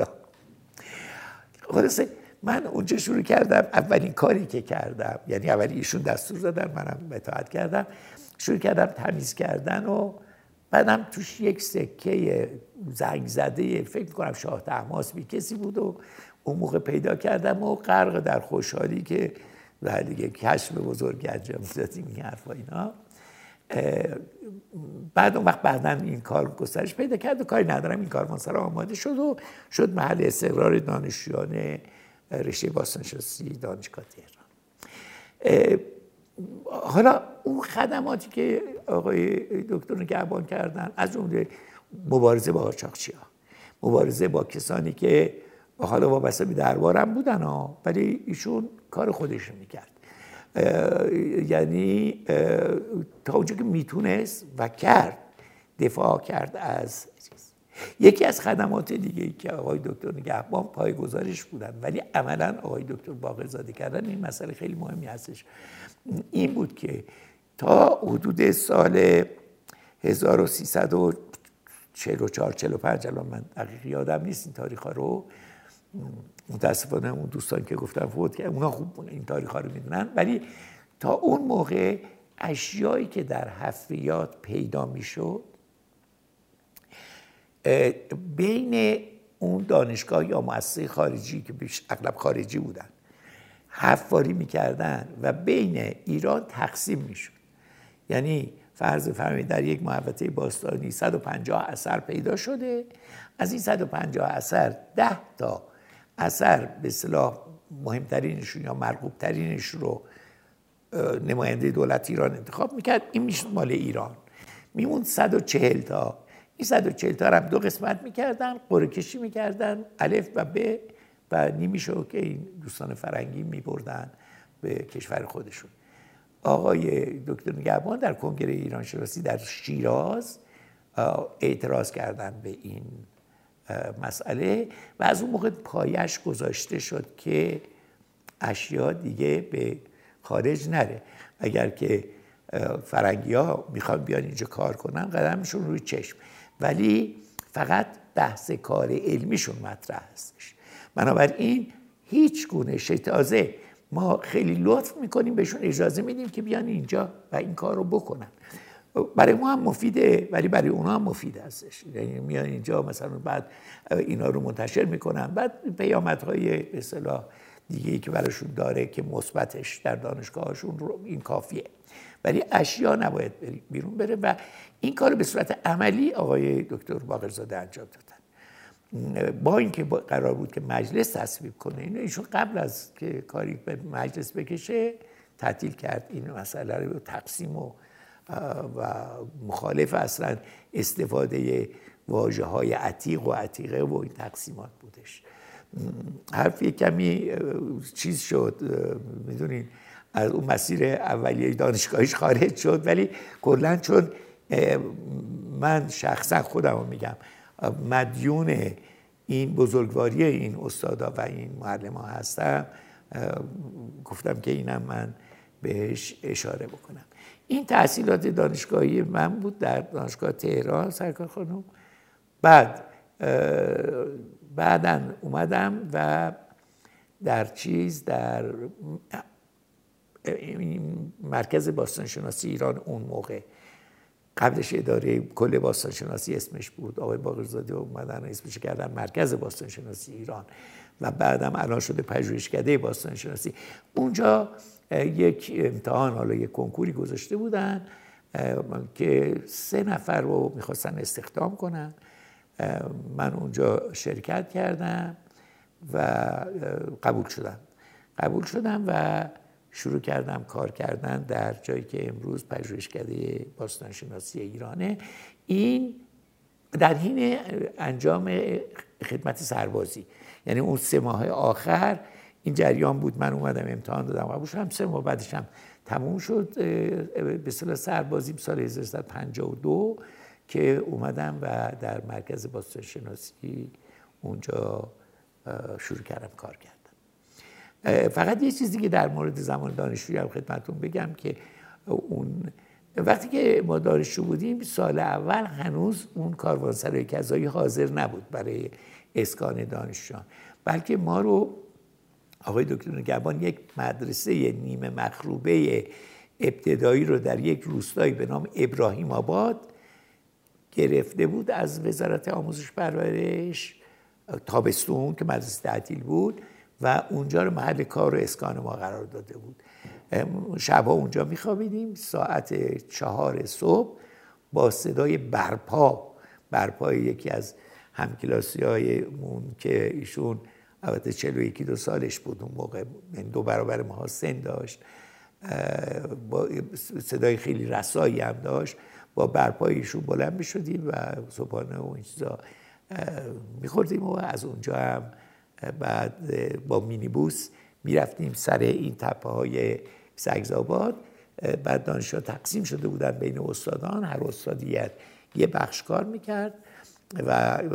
خلاصه من اونجا شروع کردم، اولین کاری که کردم، یعنی اولی ایشون دستور دادن منم اطاعت کردم، شروع کردم تمیز کردن و بعدم توش یک سکه زنگ زده فکر می‌کنم شاه طهماسبی کسی بود و اون موقع پیدا کردم و غرق در خوشحالی که دیگه کشف بزرگ انجام دادیم این حرفا اینا. بعد اون وقت بعداً این کار گسترش پیدا کرد و کاری ندارم این کاروانسرا آماده شد و شد محل استقرار دانشجویان رشته باستانشناسی دانشگاه تهران. حالا اون خدماتی که آقای دکتر نگهبان کردن از جمله مبارزه با قاچاقچی‌ها، مبارزه با کسانی که حالا وابسته به دربارم بودن ولی ایشون کار خودش میکرد، یعنی تا اونجا که میتونست و کرد دفاع کرد از چیز. یکی از خدمات دیگه که آقای دکتر نگهبان پایه‌گذارش بودن ولی عملاً آقای دکتر باقرزاده کردن، این مسئله خیلی مهمی هستش، این بود که تا حدود سال 1344 45 الان من دقیق یادم نیست این تاریخ‌ها رو، متاسفانه اون دوستان که گفتم فوت کردن اونا خوب این تاریخ‌ها رو میدونن، ولی تا اون موقع اشیایی که در حفریات پیدا میشد بین اون دانشگاه یا مؤسسه خارجی که بیش اغلب خارجی بودن حفاری میکردن و بین ایران تقسیم میشد. یعنی فرض فرمایید در یک محوطه باستانی 150 اثر پیدا شده، از این 150 اثر 10 تا اثر به اصطلاح مهمترینشون یا مرغوبترینش رو نماینده دولت ایران انتخاب میکرد، این میشد مال ایران، میموند 140 تا. این 140 تا هم 2 قسمت میکردن، قرعه کشی میکردن الف و ب و نیمیشو که این دوستان فرنگی میبردن به کشور خودشون. آقای دکتر نگهبان در کنگره ایران شناسی در شیراز اعتراض کردن به این مسئله و از اون موقع پایش گذاشته شد که اشیا دیگه به خارج نره. اگر که فرنگی ها میخوان بیان اینجا کار کنن قدمشون روی چشم، ولی فقط بحث کار علمیشون مطرح هستش. بنابراین هیچ گونه تازه ما خیلی لطف میکنیم بهشون، اجازه میدیم که بیان اینجا و این کار رو بکنن. برای ما هم مفیده ولی برای اونا هم مفید هستش. یعنی میان اینجا مثلا بعد اینا رو منتشر میکنن، بعد پیامدهای به اصطلاح دیگه‌ای که براشون داره که مثبتش در دانشگاهشون رو این کافیه، ولی اشیا نباید بیرون بره و این کار به صورت عملی آقای دکتر باقرزاده انجام دادن. با اینکه قرار بود که مجلس تصویب کنه اینو، ایشون قبل از که کاری به مجلس بکشه تعطیل کرد این مسئله رو، تقسیم و مخالف اصلا استفاده واژه‌های عتیق و عتیقه و این تقسیمات بودش. حرف یک کمی چیز شد، میدونین از اون مسیر اولیه دانشگاهیش خارج شد، ولی کلاً چون من شخصا خودم میگم مدیون این بزرگواری این استادا و این معلم‌ها هستم، گفتم که اینم من بهش اشاره بکنم. این تحصیلات دانشگاهی من بود در دانشگاه تهران سرکار خانم. بعداً اومدم و در مرکز باستانشناسی ایران اون موقع، قبلش اداره کل باستانشناسی اسمش بود، آقای باقرزاده اومدن اسمش کردن مرکز باستانشناسی ایران و بعدم الان شده پژوهشکده باستانشناسی. اونجا یک امتحان، حالا یک کنکوری گذاشته بودن که 3 نفر رو میخواستن استخدام کنن. من اونجا شرکت کردم و قبول شدم و شروع کردم کار کردن در جایی که امروز پژوهشکده باستانشناسی ایرانه. این در حین انجام خدمت سربازی، یعنی اون 3 ماه آخر این جریان بود. من اومدم امتحان دادم قبول شدم، 3 ماه بعدش هم تموم شد به اصطلاح سربازیم سال 1352 که اومدم و در مرکز باستانشناسی اونجا شروع کردم کار کردم. فقط یه چیزی که در مورد زمان دانشجویی هم خدمتتون بگم که اون وقتی که ما دانشجو بودیم سال اول هنوز اون کاروانسرای کذایی حاضر نبود برای اسکان دانشجویان، بلکه ما رو آقای دکتر نگهبان یک مدرسه نیمه مخروبه ابتدایی رو در یک روستایی به نام ابراهیم آباد گرفته بود از وزارت آموزش پرورش تابستون که مدرسه تعطیل بود و اونجا رو محل کار و اسکان ما قرار داده بود. شبها اونجا میخوابیدیم. ساعت 4 صبح با صدای برپای یکی از همکلاسی‌هایمون که ایشون البته 41-2 سالش بود اون موقع، یعنی 2 برابر ما سن داشت، با صدای خیلی رسایی هم داشت، با برپای ایشون بلند میشدیم و صبحانه و این چیزا میخوردیم و از اونجا هم بعد با مینیبوس میرفتیم سر این تپه های سگزآباد. بعد دانشجوها تقسیم شده بودن بین استادان، هر استادی یه بخش کار میکرد و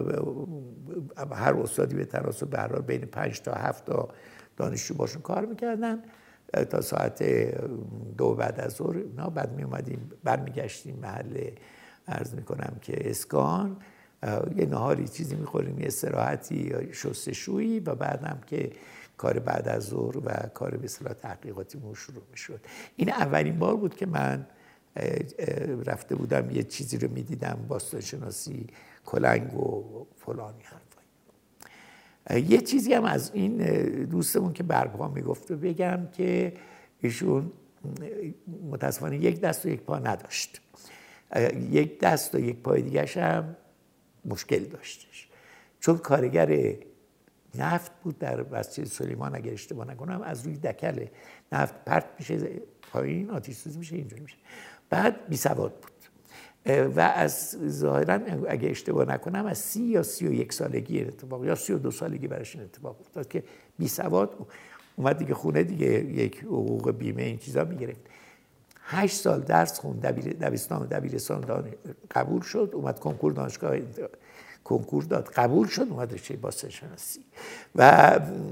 هر استادی به تناسب به هر حال بین 5 تا 7 تا دانشجو باشون کار میکردن تا ساعت 2 بعد از ظهر. بعد میومدیم برمیگشتیم محل عرض میکنم که اسکان، یه نهاری چیزی میخوریم، یه استراحتی، شستشویی و بعدم که کار بعد از ظهر و کار به اصطلاح تحقیقاتیمون شروع میشد. این اولین بار بود که من رفته بودم یه چیزی رو میدیدم، باستانشناسی، کلنگ و فلانی حرفایی. یه چیزی هم از این دوستمون که برپا میگفت و بگم که ایشون متاسفانه یک دست و یک پا نداشت. یک دست و یک پای دیگرش هم مشکل داشتش، چون کارگر نفت بود در مسجد سلیمان اگر اشتباه نکنم. از روی دکل نفت پرت میشه پایین، آتش سوزی میشه، اینجوری میشه. بعد بی سواد بود و از ظاهرا اگه اشتباه نکنم از 30 یا 31 سالگی اتفاق یا 32 سالگی براش این اتفاق افتاد که بی سواد اومد دیگه خونه، دیگه یک حقوق بیمه این چیزا میگرفت. 8 سال درس خوند، دبیرستان و دبیرستان قبول شد، اومد کنکور دانشگاه کنکور داد، قبول شد، اومد رشته باستانشناسی و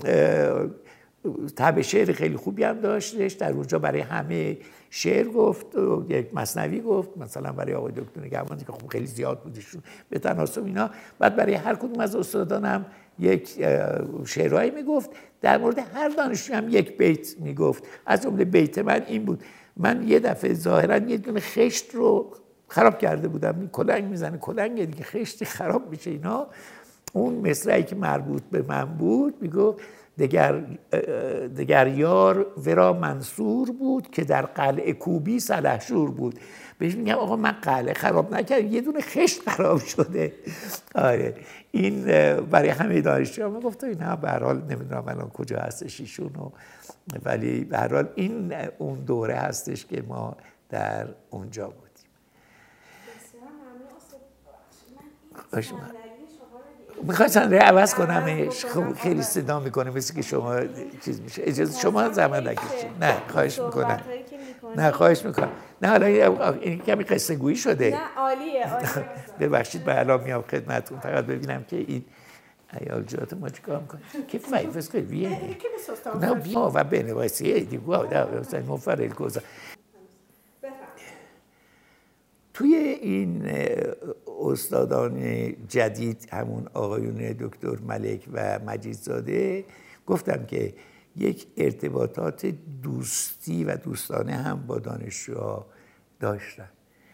طبع شعر خیلی خوبی هم داشتش. در اونجا برای همه شعر گفت و یک مثنوی گفت، مثلا برای آقای دکتر نگهبانی که خب خیلی زیاد بودشون به تناسب اینا. بعد برای هر کدوم از استادان هم یک شعرهایی میگفت، در مورد هر دانشجو هم یک بیت میگفت. از جمله بیت من این بود: من یه دفعه ظاهرا یه دونه خشت رو خراب کرده بودم، کلنگ میزنه، کلنگ دیگه خشتی خراب میشه اینا. اون مصرعی که مربوط به من بود میگو دگر یار ورا منصور بود که در قلعه کوبی سلحشور بود. بهش میگم آقا من قلعه خراب نکردم، یه دونه خشت خراب شده. آره این برای همه دانشجوها گفتم اینا به هر حال نمیدونم الان کجا هستش ایشون، ولی به هر حال این اون دوره هستش که ما در اونجا بودیم. بسیار ممنون. میخوای صندلی عوض کنمش؟ خب خیلی صدا میکنه مثل که شما چیز میشه. اجازه شما زحمت نکشید. نه خواهش میکنم. نه خواهش میکنم. نه حالا این کمی قصه گویی شده. نه عالیه. ببخشید من الان میام خدمتتون فقط ببینم که این ایال جات ما چیکار میکنه. Che fai? Fai via. No, no, va bene, vai siedi qua, dai, non fare il cosa. توی این استادان جدید همون آقایون دکتر ملک و مجیدزاده گفتم که یک ارتباطات دوستی و دوستانه هم با دانشجوها داشتن.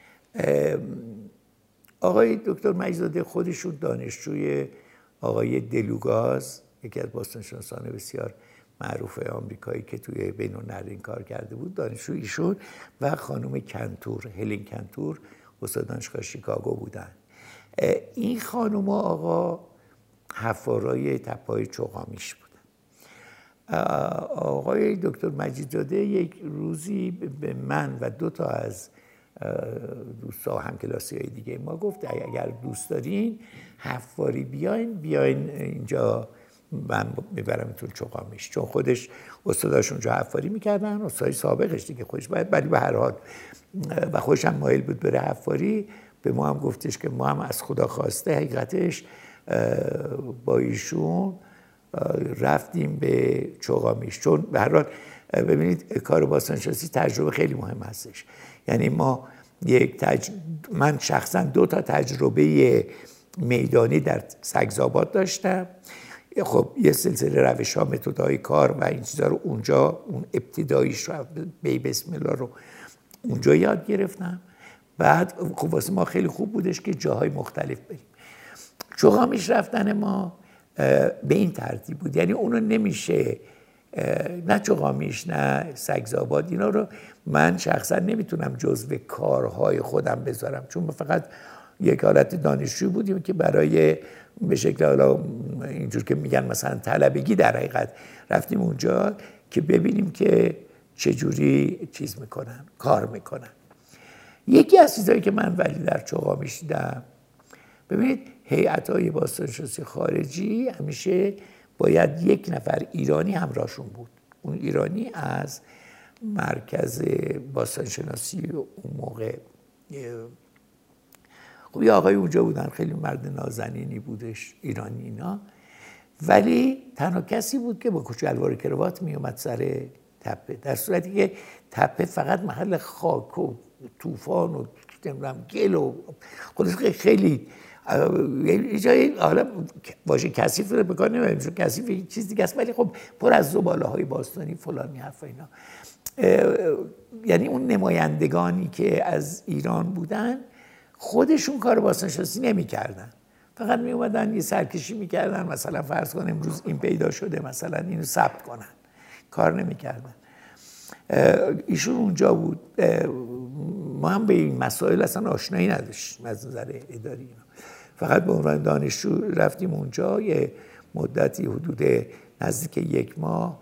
آقای دکتر مجیدزاده خودشون دانشجوی آقای دلوگاز، یکی از باستانشناسان بسیار معروف آمریکایی که توی بین‌النهرین کار کرده بود، دانشجوی ایشون و خانم کنتور، هلن کنتور، استاد دانشگاه شیکاگو بودن. این خانم و آقا حفارای تپه‌های چوغامیش بودن. آقای دکتر مجیدزاده یک روزی به من و 2 تا از دوستا همکلاسی‌های دیگه ما گفت اگر دوست دارین حفاری بیاین اینجا، من میبرمتون چوغامیش. چون خودش استاداش اونجا حفاری میکردن، استادای سابقش دیگه خودش باید، ولی به هر حال و خودش هم مایل بود بره حفاری. به ما هم گفتش که ما هم از خدا خواسته حقیقتش با ایشون رفتیم به چوغامیش. چون به هر حال ببینید کار باستانشناسی تجربه خیلی مهم هستش. یعنی ما من شخصا 2 تا تجربه میدانی در سگزآباد داشتم. خب یه سلسله روش‌ها، متدهای کار و این چیزا رو اونجا، اون ابتداییش رو به بسم الله رو اونجا یاد گرفتم. بعد خب واسه ما خیلی خوب بودش که جاهای مختلف بریم. چوغامیش رفتن ما به این ترتیب بود، یعنی اونو نمیشه، نه چوغامیش نه سگزآباد، اینا رو من شخصا نمیتونم جزو کارهای خودم بذارم، چون ما فقط یک حالت دانشجو بودیم که برای به شکل حالا اینجور که میگن مثلا طلبگی در حقیقت رفتیم اونجا که ببینیم که چجوری چیز میکنن، کار میکنن. یکی از چیزایی که من ولی در چوغامیش دیدم، ببینید هیئت‌های باستانشناسی خارجی همیشه باید یک نفر ایرانی همراهشون بود. اون ایرانی از مرکز باستانشناسی اون موقع، خب یه آقای اونجا بودن، خیلی مرد نازنینی بودش، ایرانی اینا، ولی تنها کسی بود که با کچلوار کروات می اومد سر تپه، در صورتی که تپه فقط محل خاک و طوفان و گل و خودش خیلی یه جایی، حالا واژه کثیف رو بکار نمیبریم چون کثیف یک چیز دیگه است، ولی خب پر از زباله‌های باستانی فلانی حرف اینا. یعنی اون نمایندگانی که از ایران بودن خودشون کار باستانشناسی نمی‌کردن، فقط می اومدن یه سرکشی می‌کردن، مثلا فرض کن امروز این پیدا شده مثلا اینو ثبت کنن، کار نمی‌کردن. ایشون اونجا بود. ما هم به این مسائل اصلا آشنایی نداشتیم از نظر اداری اینا. فقط به عنوان دانشجو رفتیم اونجا. یه مدتی حدود نزدیک 1 ماه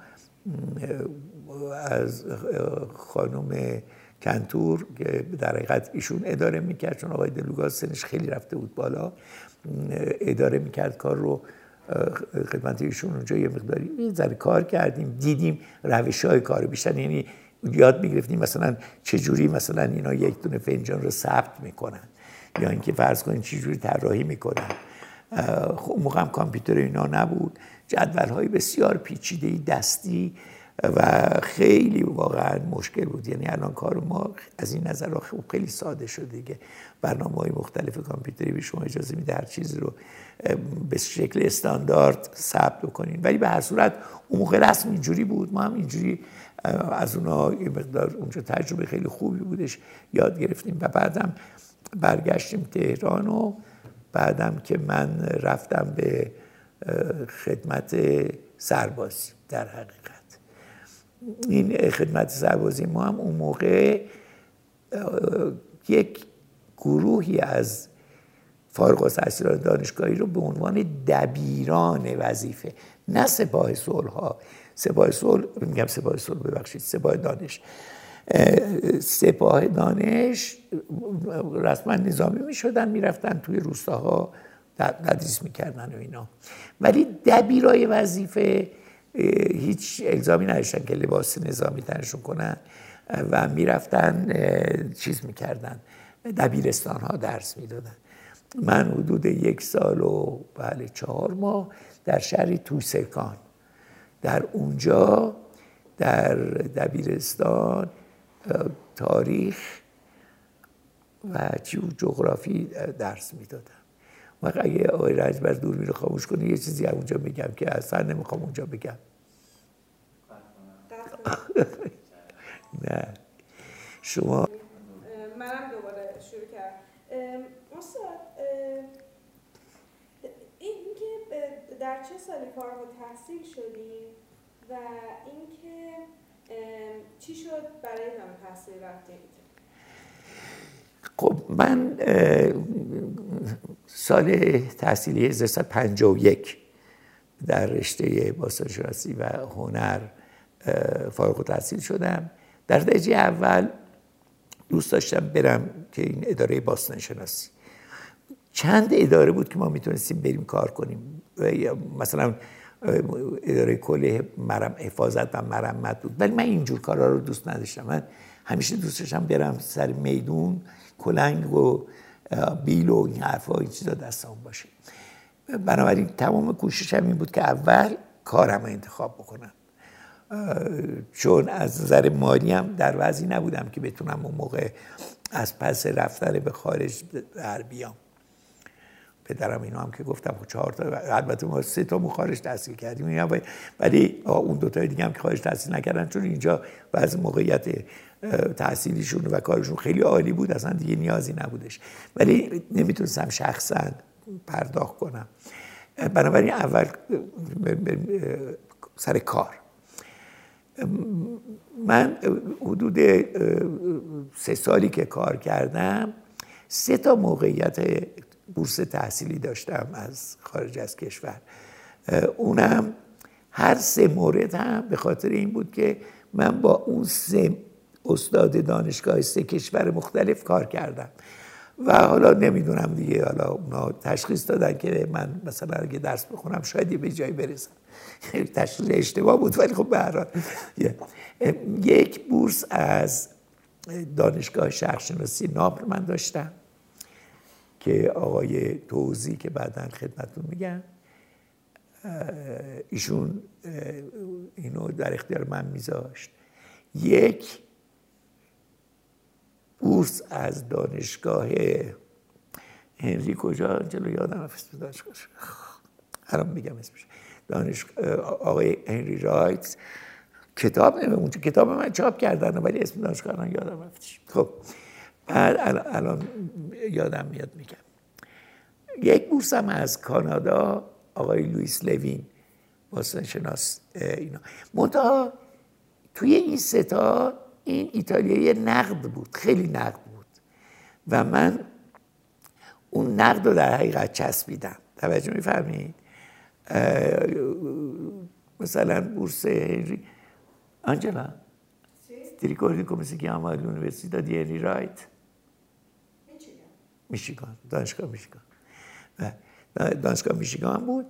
از خانم کنتور که در حقیقت ایشون اداره میکرد، چون آقای دلوگاز سنش خیلی رفته بود بالا، اداره میکرد کار رو، خدمت ایشون اونجا یه مقداری یه ذره کار کردیم، دیدیم روش‌های کار بیشتر، یعنی یاد میگرفتیم مثلا چجوری مثلا اینا یک دونه فنجان رو ثبت میکنن، یا اینکه فرض کنین چجوری طراحی میکنن. خب موقع هم کامپیوتر اینا نبود، جدول‌های بسیار پیچیده‌ای دستی و خیلی واقعا مشکل بود. یعنی الان کار ما از این نظر خیلی ساده شده دیگه، برنامه‌های مختلف کامپیوتری به شما اجازه میده هر چیزی رو به شکل استاندارد ثبت بکنین، ولی به هر صورت اون موقع رسم اینجوری بود. ما هم اینجوری از اونها یه مقدار اونجا تجربه خیلی خوبی بودش، یاد گرفتیم. و بعدم برگشتیم تهران و بعدم که من رفتم به خدمت سربازی. در حقیقت این خدمت سربازی ما هم اون موقع یک گروهی از فارغ التحصیلان دانشگاهی رو به عنوان دبیران وظیفه، نه سپاه صلح ها، سپاه صلح میگم سپاه صلح ببخشید، سپاه دانش، سپاه دانش رسما نظامی میشدن، میرفتن توی روستاها تدریس میکردن و اینا، ولی دبیرای وظیفه هیچ الزامی نداشتن که لباس نظامی تنشون کنن و میرفتن چیز میکردن، دبیرستان ها درس میدادن. من حدود 1 سال و 4 ماه در شهری توسکان، در اونجا در دبیرستان تاریخ و جغرافی درس میدادم. وقت اگه آقای رجبر دوربین رو خاموش کنه یه چیزی اونجا میگم که اصلا نمیخوام اونجا بگم. نه شما منم دوباره شروع کردم. استاد اینکه در چه سالی فارغ التحصیل شدی و اینکه چی شد برای ادامه تحصیل رفتید؟ خب من سال تحصیلی 1351 در رشته باستانشناسی و هنر فارغ التحصیل شدم. در درجه اول دوست داشتم برم که این اداره باستانشناسی، چند اداره بود که ما میتونستیم بریم کار کنیم، مثلا اداره کل حفاظت و مرمت بود، ولی من اینجور کارا رو دوست نداشتم. من همیشه دوست داشتم برم سر میدون، کلنگ و بیل و این حرفا این چیزا دستم باشه. بنابراین تمام کوششم این بود که اول کارم رو انتخاب بکنم، چون از نظر مالی هم در وضعی نبودم که بتونم اون موقع از پس رفتن به خارج در بیام. پدرم اینو هم که گفتم 4 تا، البته ما 3 تا خارج تحصیل کردیم، ولی اون 2 تا دیگه هم که خارج تحصیل نکردن، چون اینجا وضع موقعیت تحصیلیشون و کارشون خیلی عالی بود، اصلا دیگه نیازی نبودش، ولی نمیتونستم شخصا پرداخت کنم. بنابراین اول سر کار من حدود 3 سالی که کار کردم 3 تا موقعیت بورس تحصیلی داشتم از خارج از کشور. اونم هر 3 مورد هم به خاطر این بود که من با اون 3 استاد دانشگاه 3 کشور مختلف کار کردم و حالا نمیدونم دیگه، حالا اونا تشخیص دادن که من مثلا اگه درس بخونم شاید به جایی برسم. تشخیص اشتباه بود، ولی خب به هر حال یک بورس از دانشگاه شرق‌شناسی ناپل من داشتم که آقای توزی که بعداً خدمتتون میگم، ایشون اینو در اختیار من میذاشت. یک بورس از دانشگاه هنری کجا جلو یادم اسم دانشگاهش، الان میگم اسمش، آقای هنری رایت، کتاب اونجا کتاب من چاپ کردن ولی اسم دانشگاه الان یادم رفتش. خب الان یادم میاد میگم. یک بورس هم از کانادا آقای لوئیس لوین، باستانشناس اینا. منتها توی این 3 تا این ایتالیایی نقد بود، خیلی نقد بود و من اون نقد رو در حقیقت چسبیدم. توجه می‌فرمایید؟ مثلا بورس هنری آنجلا ti ricordi come si chiama l'università di Henry Wright؟ میشیگان، دانشگاه میشیگان. دانشگاه میشیگان بود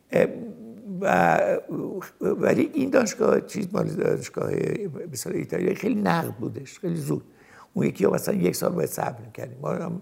ولی این دانشگاه چیز مال دانشگاه مثلا ایتالیا خیلی نقد بودش، خیلی زود. اون یکی مثلا 1 سال باید صبر می‌کردیم.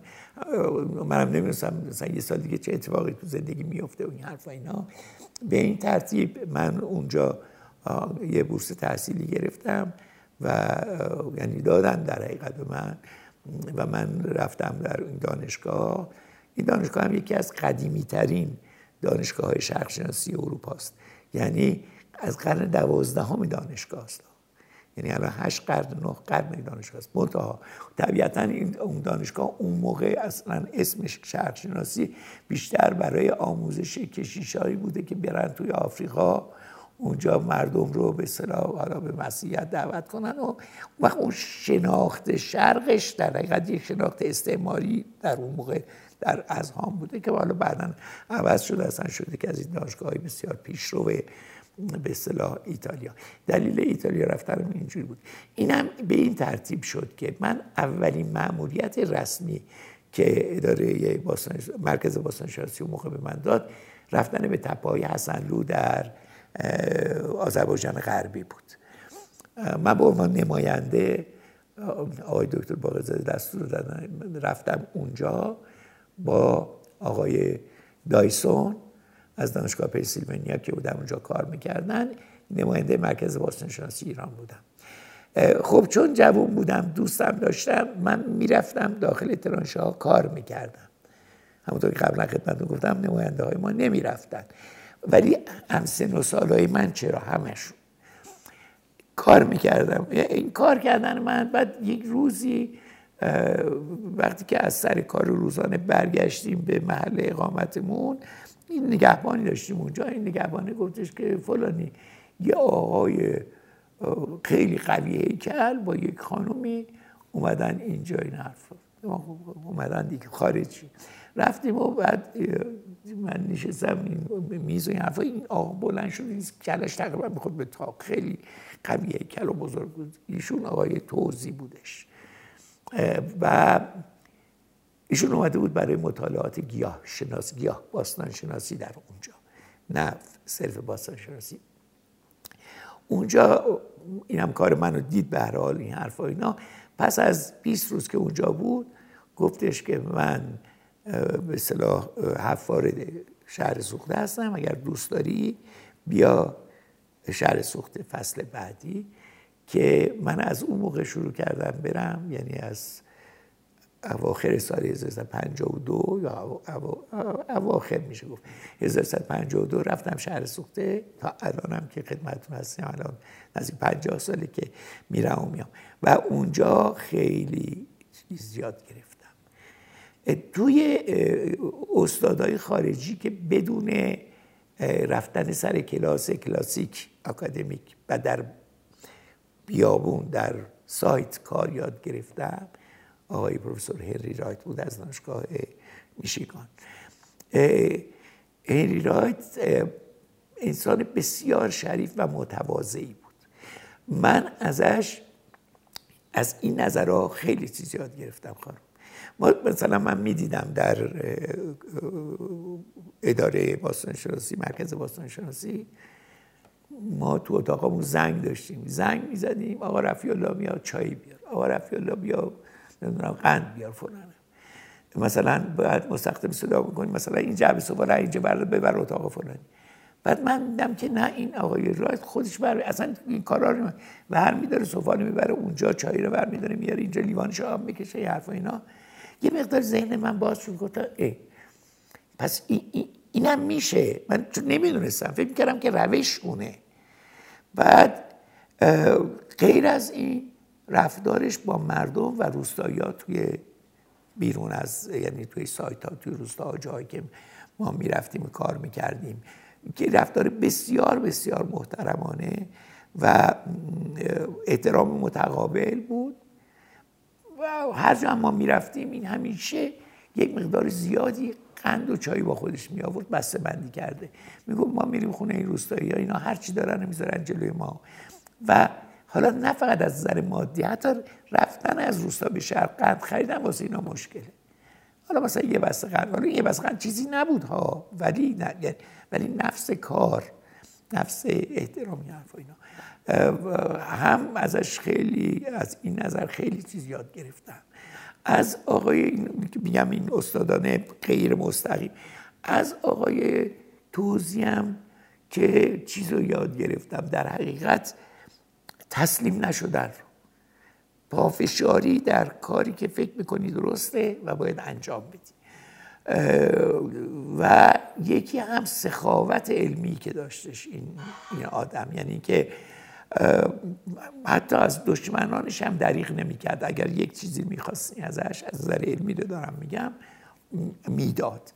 منم نمی‌دونستم مثلا 1 سال دیگه چه اتفاقی تو زندگی میفته و این حرفا اینا. به این ترتیب من اونجا یه بورس تحصیلی گرفتم و یعنی دادن در حقیقت به من و من رفتم در این دانشگاه. این دانشگاه هم یکی از قدیمی‌ترین دانشگاه‌های شرق‌شناسی اروپا است. یعنی از قرن 12 دانشگاه است. یعنی الان 8 قرن 9 قرن دانشگاه است. منتها طبیعتاً اون دانشگاه اون موقع اصلا اسمش شرق‌شناسی بیشتر برای آموزش کشیشایی بوده که برن توی آفریقا اونجا مردم رو به اصطلاح حالا به مسیحیت دعوت کنن و وقت اون شناخت شرقش در حقیقت یک شناخت استعماری در اون موقع در اذهان بوده که حالا بعداً عوض شده، اصلا شده که از این دانشگاه‌های بسیار پیشرو به اصطلاح ایتالیا. دلیل ایتالیا رفتنم اینجوری بود. اینم به این ترتیب شد که من اولین مأموریت رسمی که اداره مرکز باستانشناسی اون موقع به من داد، رفتن به تپه‌های حسنلو در آذربایجان غربی بود. من به عنوان نماینده آقای دکتر باقرزاده دستور دادن، رفتم اونجا با آقای دایسون از دانشگاه پنسیلوانیا که بودم اونجا کار میکردن، نماینده مرکز باستانشناسی ایران بودم. خب چون جوان بودم، دوستم داشتم، من میرفتم داخل ترانشه‌ها کار میکردم. همونطور که قبلا خدمتتون گفتم نماینده های ما نمیرفتن، ولی هم سن و سالهای من چرا همشون کار میکردم. این کار کردن من بعد یک روزی وقتی که از سر کار روزانه برگشتیم به محل اقامتمون، این نگهبانی داشتیم اونجا. این نگهبانی گفتش که فلانی یه آقای خیلی قوی هیکل با یک خانومی اومدن اینجا، این حرف اومدن دیگه خارجی. رفتیم و بعد من نشستم این میز و این حرفا، این آقا بلند شد، کلش تقریبا میخورد به تاق، خیلی قوی هیکل و بزرگ بود. ایشون آقای توزی بودش و ایشون اومده بود برای مطالعات گیاه باستان شناسی در اونجا، نه صرف باستان شناسی. اونجا اینم کار منو دید به هر حال این حرفا اینا. پس از 20 روز که اونجا بود گفتش که من به اصطلاح حفار شهر سوخته هستم، اگر دوست داری بیا شهر سوخته فصل بعدی که من از اون موقع شروع کردم برم، یعنی از اواخر سال 1352 یا اواخر میشه گفت 1352 رفتم شهر سوخته تا الانم که خدمتتون هستم، الان نزدیک 50 ساله که میرم و میام و اونجا خیلی چیز یاد گرفتم. توی استادای خارجی که بدون رفتن سر کلاس کلاسیک آکادمیک و در بیابون در سایت کار یاد گرفتم، آقای پروفسور هنری رایت بود از دانشگاه میشیگان. هنری رایت انسان بسیار شریف و متواضعی بود. من ازش از این نظرها خیلی چیز یاد گرفتم. مثلا من میدیدم در اداره باستانشناسی، مرکز باستانشناسی، ما تو اتاقمون زنگ داشتیم، زنگ میزدیم آقا رفیع الله بیا چای بیار، آقا رفیع الله بیا نمیدونم قند بیار فلان. مثلا باید مستخدم صدا بکنیم مثلا این جعبه سفال اینجا ببر اتاق فلانی. بعد من دیدم که نه، این آقای رایت خودش اصلا این کارا رو برمی‌داره، سفال میبره اونجا، چای رو برمی‌داره میاره اینجا، لیوانش آب میکشه، یه حرفا اینا. یه مقدار ذهن من باز شد، گفتم پس اینم میشه. من چون نمیدونستم، فکر می‌کردم که روش اونه. بعد غیر از این رفتارش با مردم و روستایی‌ها توی بیرون از، یعنی توی سایت‌ها توی روستاها جایی که ما میرفتیم و کار میکردیم، که رفتار بسیار بسیار محترمانه و احترام متقابل بود و هر جا ما میرفتیم این همیشه یک مقدار زیادی قند و چای با خودش می آورد، بسته بندی کرده. میگم ما میریم خونه این روستایی‌ها، اینا هر چی دارن میذارن جلوی ما. و حالا نه فقط از نظر مادی، حتی رفتن از روستا به شهر قند خریدن واسه اینا مشکله. حالا مثلا یه بسته قند، حالا یه بسته قند چیزی نبود ها، ولی نفس کار، نفس احترامی حرف اینا، هم ازش خیلی از این نظر خیلی چیز یاد گرفتم. از آقای میگم این استادان غیر مستقیم، از آقای توزیم که چیز رو یاد گرفتم، در حقیقت تسلیم نشدن، پافشاری در کاری که فکر میکنی درسته و باید انجام بدی. و یکی هم سخاوت علمی که داشتش این آدم، یعنی که حتی از دشمنانش هم دریغ نمیکرد. اگر یک چیزی میخواستی ازش، از نظر علمی رو دارم میگم، میداد.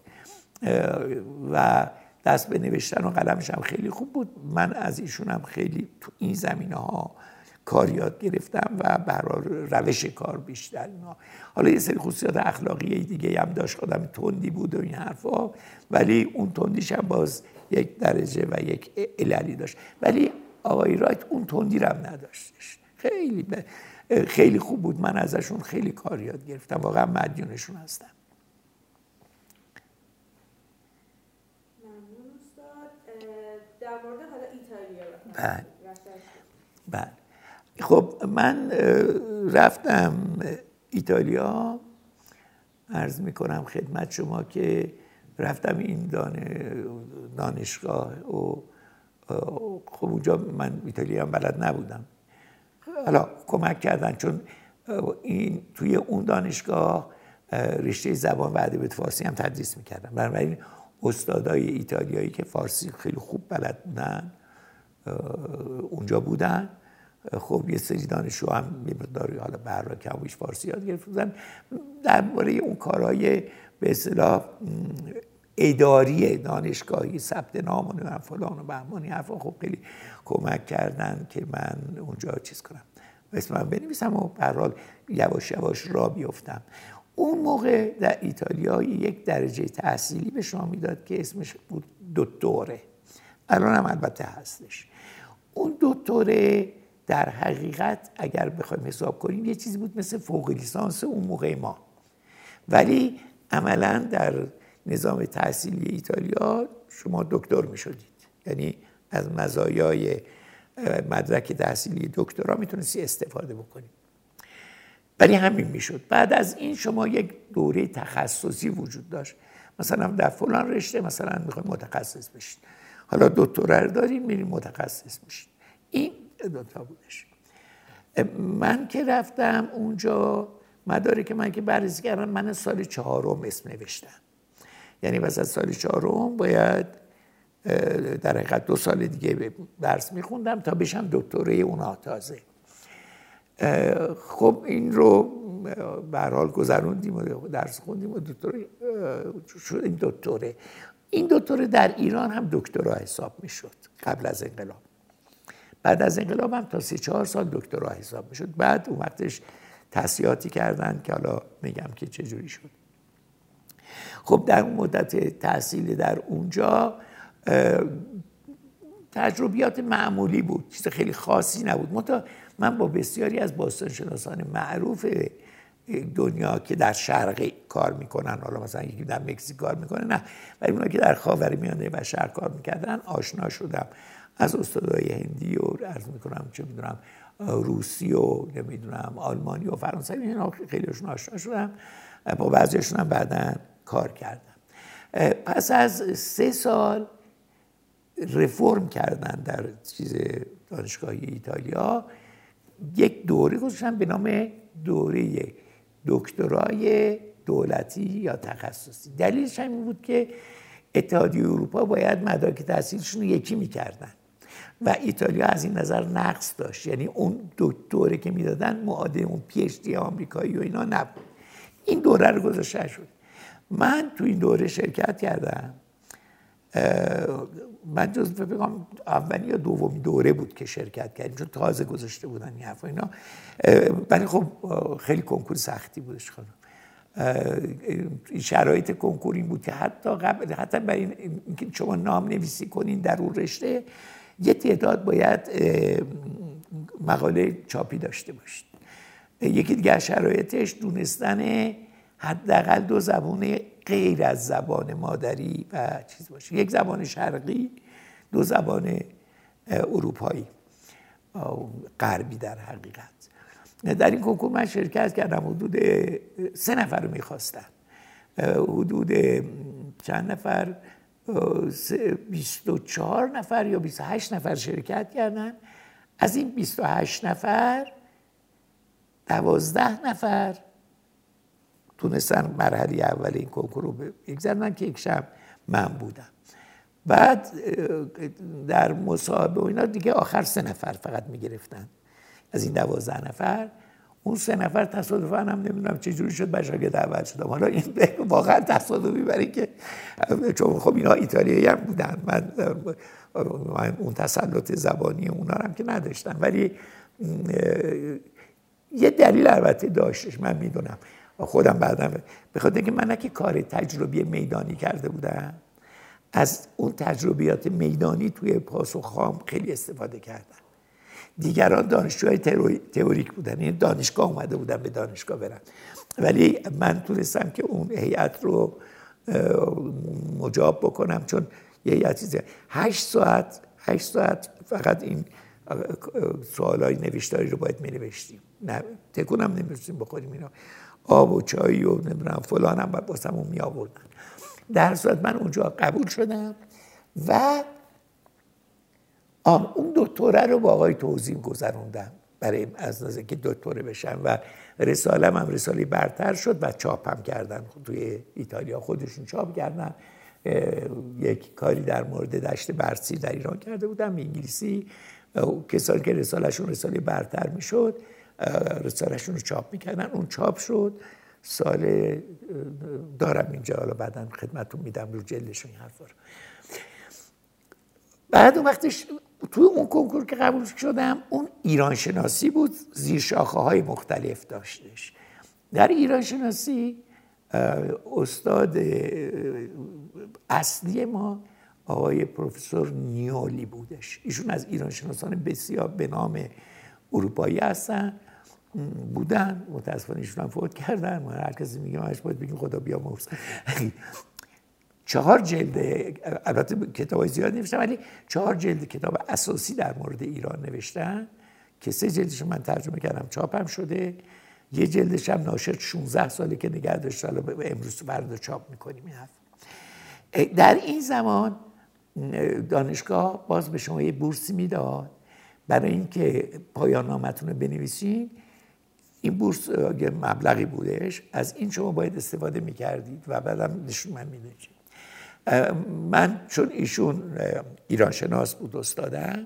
و دست به نوشتن و قلمش هم خیلی خوب بود. من از ایشون هم خیلی تو این زمینه ها کار یاد گرفتم و برای روش کار بیشتر اینا. حالا یه سری خصوصیات اخلاقی دیگه هم داشت، آدم تندی بود و این حرفا، ولی اون تندیش هم باز یک درجه و یک عللی داشت. ولی آقای رایت اون تندی رو هم نداشتش. خیلی خوب بود. من ازشون خیلی کار یاد گرفتم، واقعا مدیونشون هستم. ممنون استاد. در مورد حالا ایتالیا بله. خب من رفتم ایتالیا، عرض میکنم خدمت شما که رفتم این دانشگاه و خب اونجا من ایتالیا هم بلد نبودم. حالا کمک کردن، چون این توی اون دانشگاه رشته زبان و ادبیات فارسی هم تدریس میکردن، بنابراین استادای ایتالیایی که فارسی خیلی خوب بلد بودن اونجا بودن. خب یه سری دانشجو هم می‌داری حالا برای کمویش فارسی یاد گرفتن. درباره اون کارهای به اصطلاح اداری دانشگاهی، ثبت نام و فلان و بهمانی حرفا، خب خیلی کمک کردن که من اونجا چیز کنم، اسمم بنویسم و به هر حال یواش یواش راه بیفتم. اون موقع در ایتالیا یک درجه تحصیلی به شما میداد که اسمش بود دکتوره. الان هم البته هستش. اون دکتوره در حقیقت اگر بخوایم حساب کنیم یه چیزی بود مثل فوق لیسانس اون موقع ما، ولی عملاً در نظام تحصیلی ایتالیا شما دکتر می شدید، یعنی از مزایای مدرک تحصیلی دکترا میتونستی استفاده بکنید. ولی همین میشد. بعد از این شما یک دوره تخصصی وجود داشت، مثلا در فلان رشته مثلا میخواید متخصص بشید. حالا دکترا رو دارین میرین متخصص میشین. این دوتا بودش. من که رفتم اونجا مدارک من که بررسی کردن، من سال 4 اسم نوشتم. یعنی وسط سال 4 باید در حقیقت 2 سال دیگه درس میخوندم تا بشم دکتره اونا تازه. خب این رو به هر حال گذروندیم و درس خوندیم و دکتره شد. این دکتره در ایران هم دکترا حساب میشد قبل از انقلاب. بعد از انقلاب هم تا 3-4 سال دکترا حساب میشد. بعد اون وقتش تصحیحاتی کردن که حالا میگم که چجوری شد. خب در اون مدت تحصیل در اونجا تجربیات معمولی بود، چیز خیلی خاصی نبود. من با بسیاری از باستانشناسان معروف دنیا که در شرق کار میکنن، حالا مثلا یکی در مکزیک کار میکنه، نه، ولی اونا که در خاورمیانه و شرق کار میکردن آشنا شدم. از استادای هندی و عرض میکنم چه میدونم روسی و نمیدونم آلمانی و فرانسوی، اینا خیلیشون آشنا شدم. با بعضیشون هم بعداً کار کردم. پس از 3 سال رفرم کردن در دانشگاهی ایتالیا، یک دوره گذاشتن به نام دوره دکترای دولتی یا تخصصی. دلیلش این بود که اتحادیه اروپا باید مدارک تحصیلشون رو یکی میکردن و ایتالیا از این نظر نقص داشت. یعنی اون دوره که میدادن معادل اون پی اچ دی آمریکایی و اینا نبود. این دوره رو گذاشته شد. من تو این دوره شرکت کردم. من جزو بگم اولی یا دومی دوره بود که شرکت کردیم، چون تازه گذاشته بودن این حرفا اینا. ولی خب خیلی کنکور سختی بودش خانم. شرایط کنکور این بود که حتی برای اینکه شما نام نویسی کنین در اون رشته، یه تعداد باید مقاله چاپی داشته باشید. یکی دیگه شرایطش دونستن حداقل 2 زبان غیر از زبان مادری و چیز باشه، 1 زبان شرقی، 2 زبان اروپایی غربی. در حقیقت در این کنکور من شرکت کردم. حدود 3 نفر رو میخواستن، حدود چند نفر، 24 نفر یا 28 نفر شرکت کردن. از این 28 نفر 12 نفر تونستن مرحله اول این کنکور رو بگذرونن که یکشم من بودم. بعد در مصاحبه و اینا دیگه آخر 3 نفر فقط میگرفتن از این 12 نفر. اون 3 نفر تصادفاً هم نمیدونم چه جوری شد شاگرد اول شدم. حالا این واقعا تصادفی، برای که چون خب اینا ایتالیایی هم بودن، من اون تسلط زبانی اونا هم که نداشتم، ولی یه دلیل البته داشتش. من میدونم خودم بعدم بخاطر اینکه من که کار تجربی میدانی کرده بودم، از اون تجربیات میدانی توی پاسخ خام خیلی استفاده کردم. دیگران دانشجوهای تئوریک بودن، یعنی دانشگاه اومده بودن به دانشگاه برن، ولی من تونستم که اون هیئت رو مجاب بکنم، چون یه هیئت 8 ساعت فقط این سوالای نوشتاری رو باید می‌نوشتیم، نه تکونم نمی‌تونیم بخوریم، اینا آب و چای و نمیدونم فلان هم واسمون می آوردن. در صورت من اونجا قبول شدم و اون دکتره رو با آقای توزیم گذروندم برای از که دکتره بشم و رساله‌م هم رساله برتر شد و چاپم کردن توی ایتالیا، خودشون چاپ کردن. یک کاری در مورد دشت برسی در ایران کرده بودم به انگلیسی. کسانی که رسالهشون رساله برتر میشد رسالهشون رو چاپ میکردن. اون چاپ شد سال دارم اینجا، حالا بعداً خدمتتون میدم رو جلدش این حرفا رو. بعد اون وقتش توی اون کنکور که قبول شدم، اون ایران شناسی بود، زیر شاخه های مختلف داشتش. در ایران شناسی استاد اصلی ما آقای پروفسور نیولی بودش. ایشون از ایران شناسان بسیار به نام اروپایی هستن، بودن، متاسفانه ایشون هم فوت کردن. ما هر کسی میگه ماش باید بگیم خدا بیامرز. 4 جلد، البته کتابای زیاد نوشتن، ولی 4 جلد کتاب اساسی در مورد ایران نوشتن که 3 جلدش من ترجمه کردم، چاپم شده. یه جلدش هم ناشر 16 ساله که نگه داشته، حالا امروز فردا چاپ میکنیم این حرف. در این زمان دانشگاه باز به شما یه بورسی میداد برای اینکه پایان نامتون رو بنویسین. این بورس اگه مبلغی بودش، از این شما باید استفاده میکردید و بعدم نشون من میدادید. من چون ایشون ایران شناس بود استادم،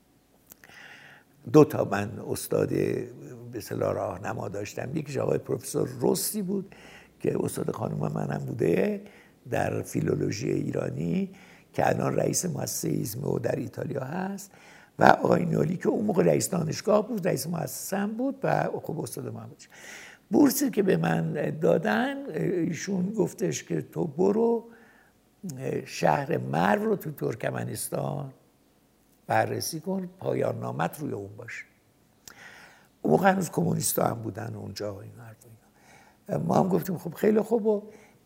2 من استاد به اصطلاح راهنما داشتم. یکیش آقای پروفسور رستی بود که استاد خانم منم بوده در فیلولوژی ایرانی که الان رئیس مؤسسه ایزمو در ایتالیا هست، و آقای نولی که اون موقع رئیس دانشگاه بود، رئیس مؤسسه هم بود و خب استاد من بود. بورسی که به من دادن، ایشون گفتش که تو برو شهر مرو رو تو ترکمنستان بررسی کن، پایان نامت روی اون باشه. اون موقع هنوز کمونیستا هم بودن اونجا. ما هم گفتیم خب خیلی خوب، و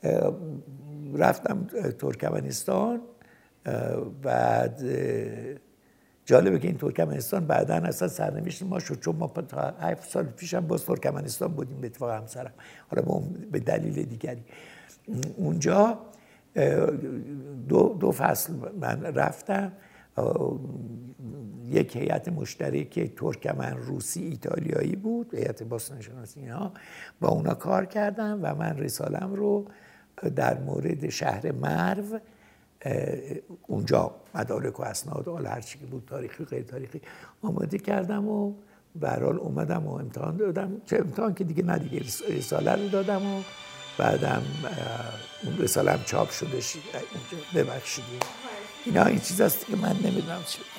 رفتم ترکمنستان. بعد جالبه که این ترکمنستان بعداً اصلا سرنوشت ما شد، چون ما تا 7 سال پیش هم باز ترکمنستان بودیم به اتفاق همسرم، حالا به دلیل دیگری. اونجا 2 فصل من رفتم، یک هیئت مشترک ترکمن روسی ایتالیایی بود، هیئت باستانشناسی ها، با اونا کار کردم و من رسالم رو در مورد شهر مرو اونجا مدارک و اسناد و هر چی که بود تاریخی غیر تاریخی آماده کردم و به هر حال اومدم و امتحان دادم. چه امتحان که دیگه نه دیگه، رساله رو دادم و بعدم اون رساله هم چاپ شده اونجا. ببخشید اینا این چیز هست که من نمیدونم چی بگم.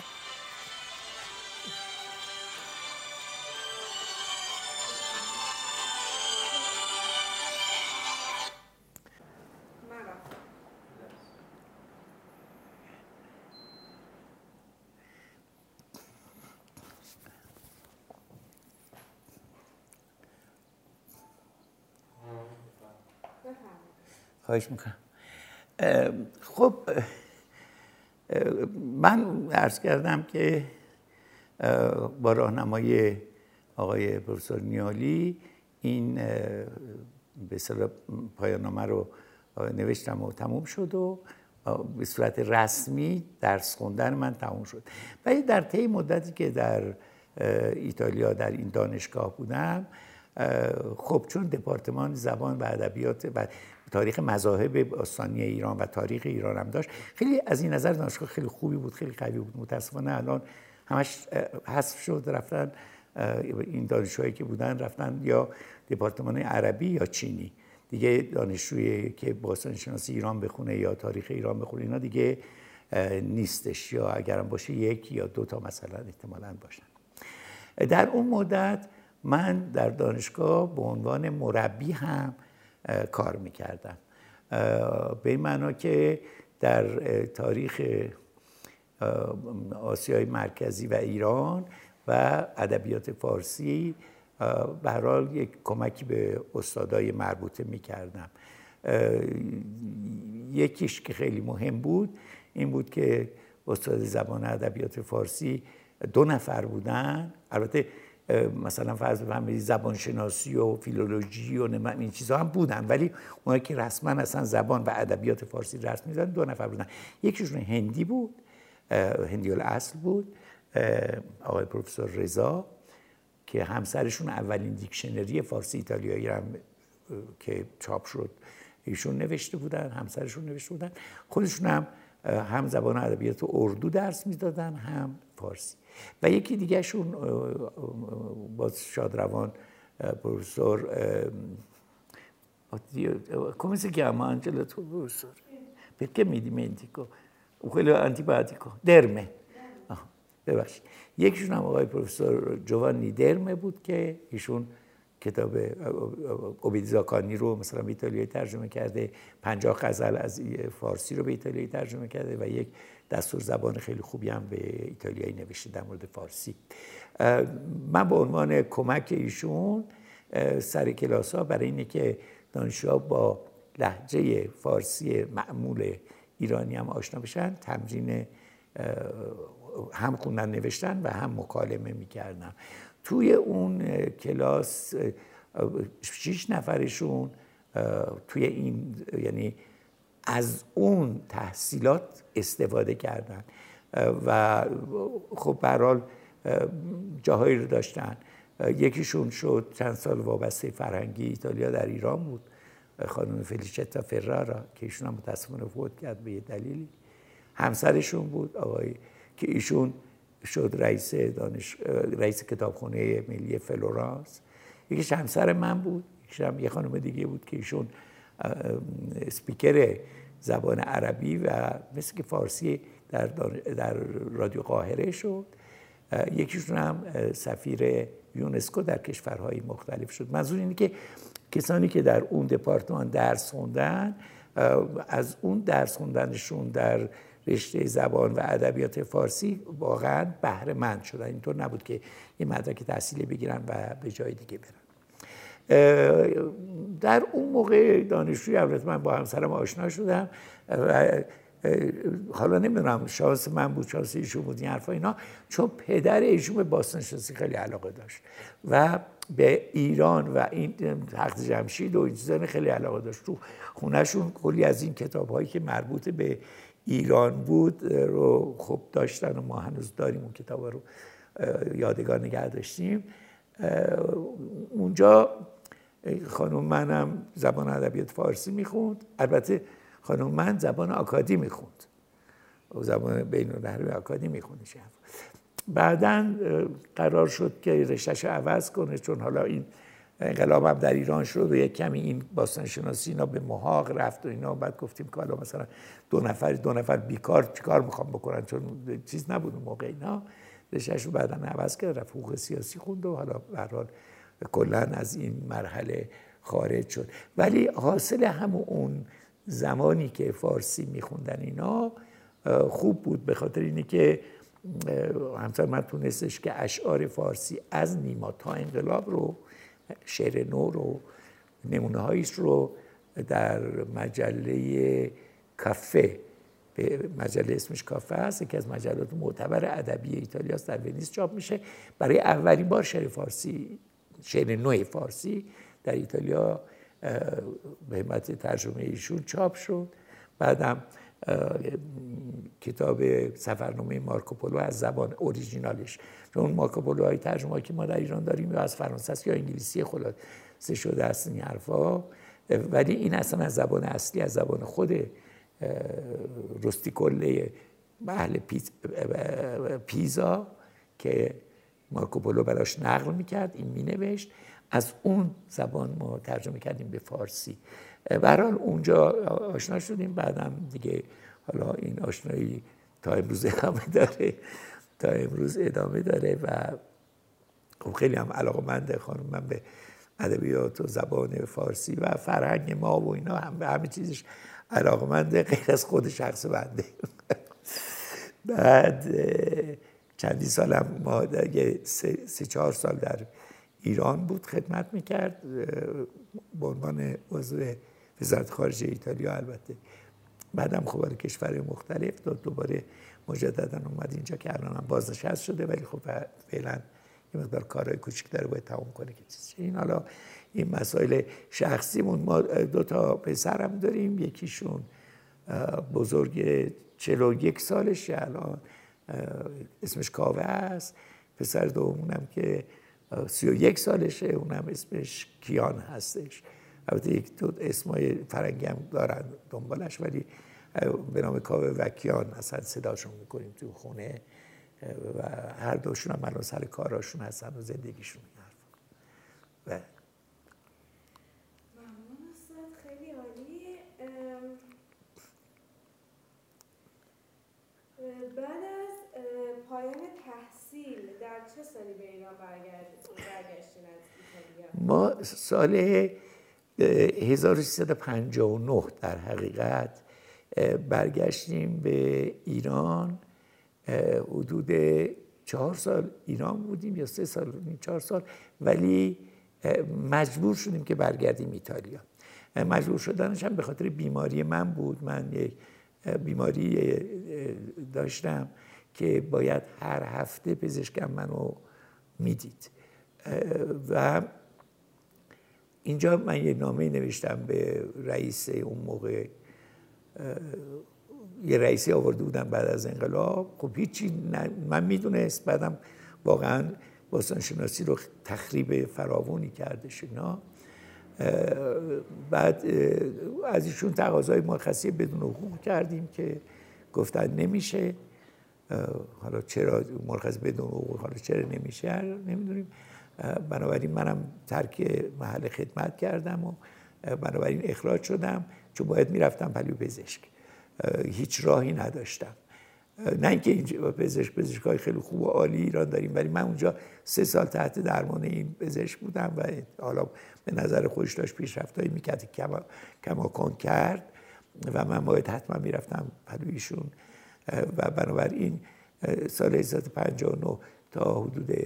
خواهش میکنم. خب من عرض کردم که با راهنمای آقای پروفسور نیالی این به اصطلاح پایان نامه رو نوشتم و تموم شد و به صورت رسمی درس خوندن من تموم شد. ولی در طی مدتی که در ایتالیا در این دانشگاه بودم، خب چون دپارتمان زبان و ادبیات و تاریخ مذاهب باستانی ایران و تاریخ ایران هم داشت، خیلی از این نظر دانشگاه خیلی خوبی بود، خیلی قوی بود. متاسفانه الان همش حذف شد، رفتن این دانشجوهایی که بودن رفتن یا دپارتمان عربی یا چینی. دیگه دانشجویی که باستان شناسی ایران بخونه یا تاریخ ایران بخونه اینا دیگه نیستش، یا اگرم باشه 1 یا 2 مثلا احتمالاً باشن. در اون مدت من در دانشگاه به عنوان مربی هم کار میکردم، به این معنا که در تاریخ آسیای مرکزی و ایران و ادبیات فارسی به هر حال یک کمکی به استادای مربوطه میکردم. یکیش که خیلی مهم بود این بود که استاد زبان ادبیات فارسی 2 نفر بودن. البته مثلا فرض بفرمایید زبان شناسی و فیلولوژی و این چیزا هم بودن، ولی اونایی که رسما اصلا زبان و ادبیات فارسی درس میدادن 2 نفر بودن. یکیشون هندی بود، هندی الاصل بود، آقای پروفسور رضا، که همسرشون اولین دیکشنری فارسی ایتالیایی هم که چاپ شد ایشون نوشته بودن، همسرشون نوشته بودن. خودشون هم زبان ادبیات اردو درس میدادن هم فارسی. و یکی دیگه شون باز شادروان پروفسور come si chiama Angelo tuo professore? Perché mi dimentico? Quello antipatico, درمه. ببخشید. یکیشون هم آقای پروفسور جوانی درمه بود که ایشون کتاب اوبیدزاکانی رو مثلا به ایتالیایی ترجمه کرده، 50 غزل از فارسی رو به ایتالیایی ترجمه کرده و یک دستور زبان خیلی خوبی هم به ایتالیایی نوشته در مورد فارسی. من به عنوان کمک ایشون سر کلاس ها برای اینه که دانشجوها با لهجه فارسی معمول ایرانی هم آشنا بشن، تمرین هم خوندن نوشتن و هم مکالمه میکردم. توی اون کلاس 6 نفرشون توی این، یعنی از اون تحصیلات استفاده کردن و خب به هر حال جاهایی رو داشتن. یکیشون شد چند سال وابسته فرهنگی ایتالیا در ایران بود، خانم فلیچتا فرارا که ایشون هم متاسفانه فوت کرد به یه دلیلی. همسرشون بود آقای که ایشون شد رئیس کتابخانه ملی فلورانس. یکیش همسر من بود، یکیش هم یه خانم دیگه بود که ایشون اسپیکر زبان عربی و مثل که فارسی در رادیو قاهره شد. یکیشون هم سفیر یونسکو در کشورهای مختلف شد. منظور اینه که کسانی که در اون دپارتمان درس خوندن، از اون درس خوندنشون در رشته زبان و ادبیات فارسی واقعا بهره مند شدن. اینطور نبود که یه مدرک تحصیلی بگیرن و به جای دیگه برن. در اون موقع دانشجوی البته من با همسرم آشنا شدم و حالا نمیدونم شانس من بود شانس ایشون بود این حرفا اینا، چون پدر ایشون به باستانشناسی خیلی علاقه داشت و به ایران و این تخت جمشید و این چیزا خیلی علاقه داشت. تو خونهشون کلی از این کتاب‌هایی که مربوط به ایران بود رو خب داشتن و ما هنوز داریم اون کتابا رو یادگار نگه داشتیم. اونجا خانم منم زبان ادبیات فارسی میخوند، البته خانم من زبان آکادی میخوند، زبان بین‌النهری آکادی میخوند. بعداً قرار شد که رشته‌شو عوض کنه، چون حالا این انقلاب هم در ایران شد و یک کمی این باستانشناسی اینا به محاق رفت و اینا. بعد گفتیم که حالا مثلا دو نفر بیکار چیکار میخوام بکنن، چون چیز نبود اون موقع اینا. رشته‌شو بعداً عوض کرد، رفت حقوق سیاسی خوند و حالا به هر حال کلاً از این مرحله خارج شد. ولی حاصل همون اون زمانی که فارسی میخوندن اینا خوب بود، به خاطر اینه که همسر من تونستش که اشعار فارسی از نیما تا انقلاب رو، شعر نو رو، نمونه هایش رو در مجله کافه، به مجله اسمش کافه هست، یکی از مجلات معتبر ادبی ایتالیا است، در ونیز چاپ میشه. برای اولین بار شعر نو فارسی در ایتالیا به همت ترجمه ایشون چاپ شد. بعدم کتاب سفرنامه مارکوپولو از زبان اوریجینالش، چون مارکوپولوهای ترجمه‌ای که ما در ایران داریم یا از فرانسه است یا انگلیسی خلاصه شده است این حرفا، ولی این اصلا از زبان اصلی، از زبان خود رستیکوله اهل پیزا که مارکوپولو براش نقل میکرد، این مینوشت، از اون زبان ما ترجمه کردیم به فارسی. به هر حال اونجا آشنا شدیم. بعدم دیگه حالا این آشنایی تا امروز ادامه داره و خیلی هم علاقه‌مند خانم من به ادبیات و زبان فارسی و فرهنگ ما و اینا، هم به همه چیزش علاقه‌منده غیر از خود شخص بنده. بعد چندی سالم ما دیگه 3-4 سال در ایران بود خدمت میکرد به عنوان عضو وزارت خارجه ایتالیا. البته بعدم خب برای کشور مختلف دوباره مجددا اومد اینجا که الان هم بازنشسته شده، ولی خب فعلا یه مقدار کارهای کوچیک داره باید تموم کنه که چیزی. این حالا این مسائل شخصیمون. ما 2 پسرم داریم، یکیشون بزرگ 41 سالشه الان، اسمش کاوه است. پسر دومونم که 31 سالشه، اونم اسمش کیان هستش. البته 1-2 اسمای فرنگی هم دارن دنبالش، ولی به نام کاوه و کیان اصلا صداشون میکنیم تو خونه و هر دوشون هم الان سر کاراشون هستن و زندگیشون میگردن. ممنون استاد، خیلی عالی. بعد از پایان تحصیل در چه سالی به ایران برگشتین از ایتالیا؟ ما سال 1359 در حقیقت برگشتیم به ایران. حدود 4 سال ایران بودیم یا 3 سال 4 سال، ولی مجبور شدیم که برگردیم ایتالیا. مجبور شدنش هم به خاطر بیماری من بود. من یک بیماری داشتم که باید هر هفته پزشکم منو میدید و اینجا من یه نامه نوشتم به رئیس اون موقع یه رئیسی آورده بودن بعد از انقلاب. خب هیچی من میدونست، بعدم واقعا باستانشناسی رو تخریب فراوانی کردش اینا. بعد از ایشون تقاضای مرخصی بدون حقوق کردیم که گفتن نمیشه. حالا چرا مرخصی بدون حقوق، حالا چرا نمیشه نمیدونیم. بنابراین منم ترک محل خدمت کردم و بنابراین اخراج شدم، چون باید میرفتم پژوهش. هیچ راهی نداشتم. نه اینکه اینجا پزشکای خیلی خوب و عالی ایران داریم، ولی من اونجا 3 سال تحت درمان این پزشک بودم و حالا به نظر خودش داشت پیشرفتایی میکرد کماکان کرد و من باید حتما میرفتم پلویشون. و بنابراین سال 1959 تا حدود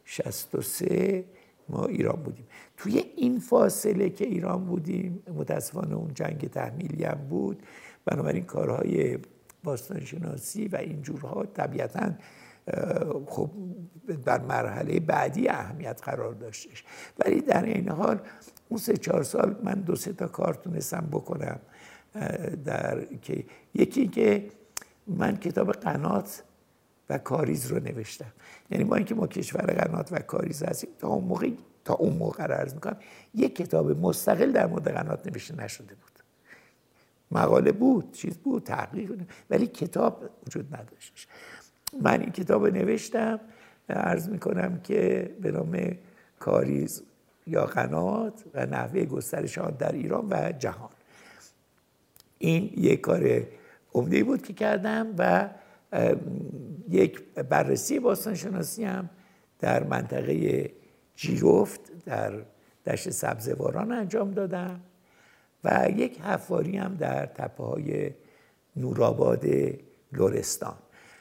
63 ما ایران بودیم. توی این فاصله که ایران بودیم متاسفانه اون جنگ تحمیلی هم بود، بنابراین کارهای باستانشناسی و اینجورها طبیعتاً خب در مرحله بعدی اهمیت قرار داشتش. ولی در این حال اون 3-4 سال من 2-3 تا کار تونستم بکنم. که یکی که من کتاب قنات و کاریز رو نوشتم. یعنی با اینکه ما کشور قنات و کاریز هستیم، تا اون موقع عرض میکنم یک کتاب مستقل در مورد قنات نوشته نشده بود. مقاله بود، چیز بود، تحقیق، ولی کتاب وجود نداشتش. من این کتاب نوشتم، عرض میکنم که به نام کاریز یا قنات و نحوه گسترش آن در ایران و جهان. این یک کار عمده‌ای بود که کردم و یک بررسی باستانشناسی هم در منطقه جیرفت در دشت سبزواران انجام دادم و یک حفاری هم در تپه‌های نورآباد لرستان.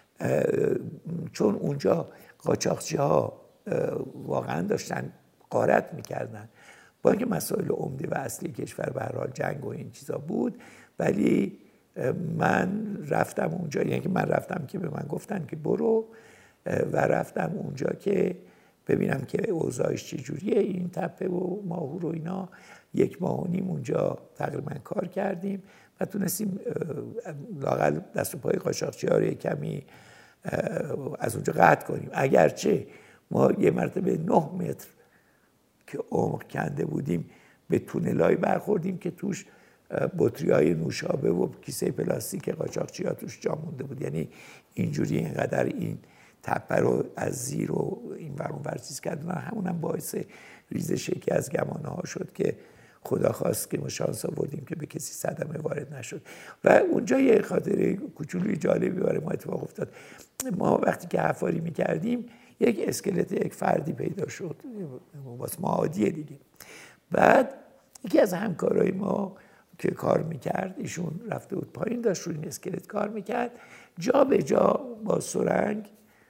چون اونجا قاچاقچی‌ها واقعا داشتن غارت میکردن، با اینکه مسائل عمده و اصلی کشور به هر حال جنگ و این چیزا بود، ولی من رفتم اونجا. یعنی من رفتم که به من گفتن که برو، و رفتم اونجا که ببینم که اوضاعش چجوریه این تپه و ماهور و اینا. 1.5 ماه اونجا تقریبا کار کردیم و تونستیم لااقل دست و پای قاچاقچی‌ها رو کمی از اونجا قطع کنیم. اگرچه ما یه مرتبه 9 متر که عمق کنده بودیم به تونلای برخوردیم که توش بطری‌های نوشابه و کیسه پلاستیک قاچاقچی‌ها توش جا مونده بود. یعنی اینجوری اینقدر این تپه رو از زیر و این ور اون ور چیز کردن، همونم باعث ریزش یکی از گمانه‌ها شد که خدا خواست که ما شانس آوردیم که به کسی صدمه وارد نشد. و اونجا یه خاطره کوچولوی جالبی برای ما اتفاق افتاد. ما وقتی که حفاری می‌کردیم یک اسکلت یک فردی پیدا شد، واسه ما عادیه دیگه. بعد یکی از همکارای ما که کار میکرد، ایشون رفته بود پایین، داشت روی این اسکلت کار میکرد، جا به جا با سرنگ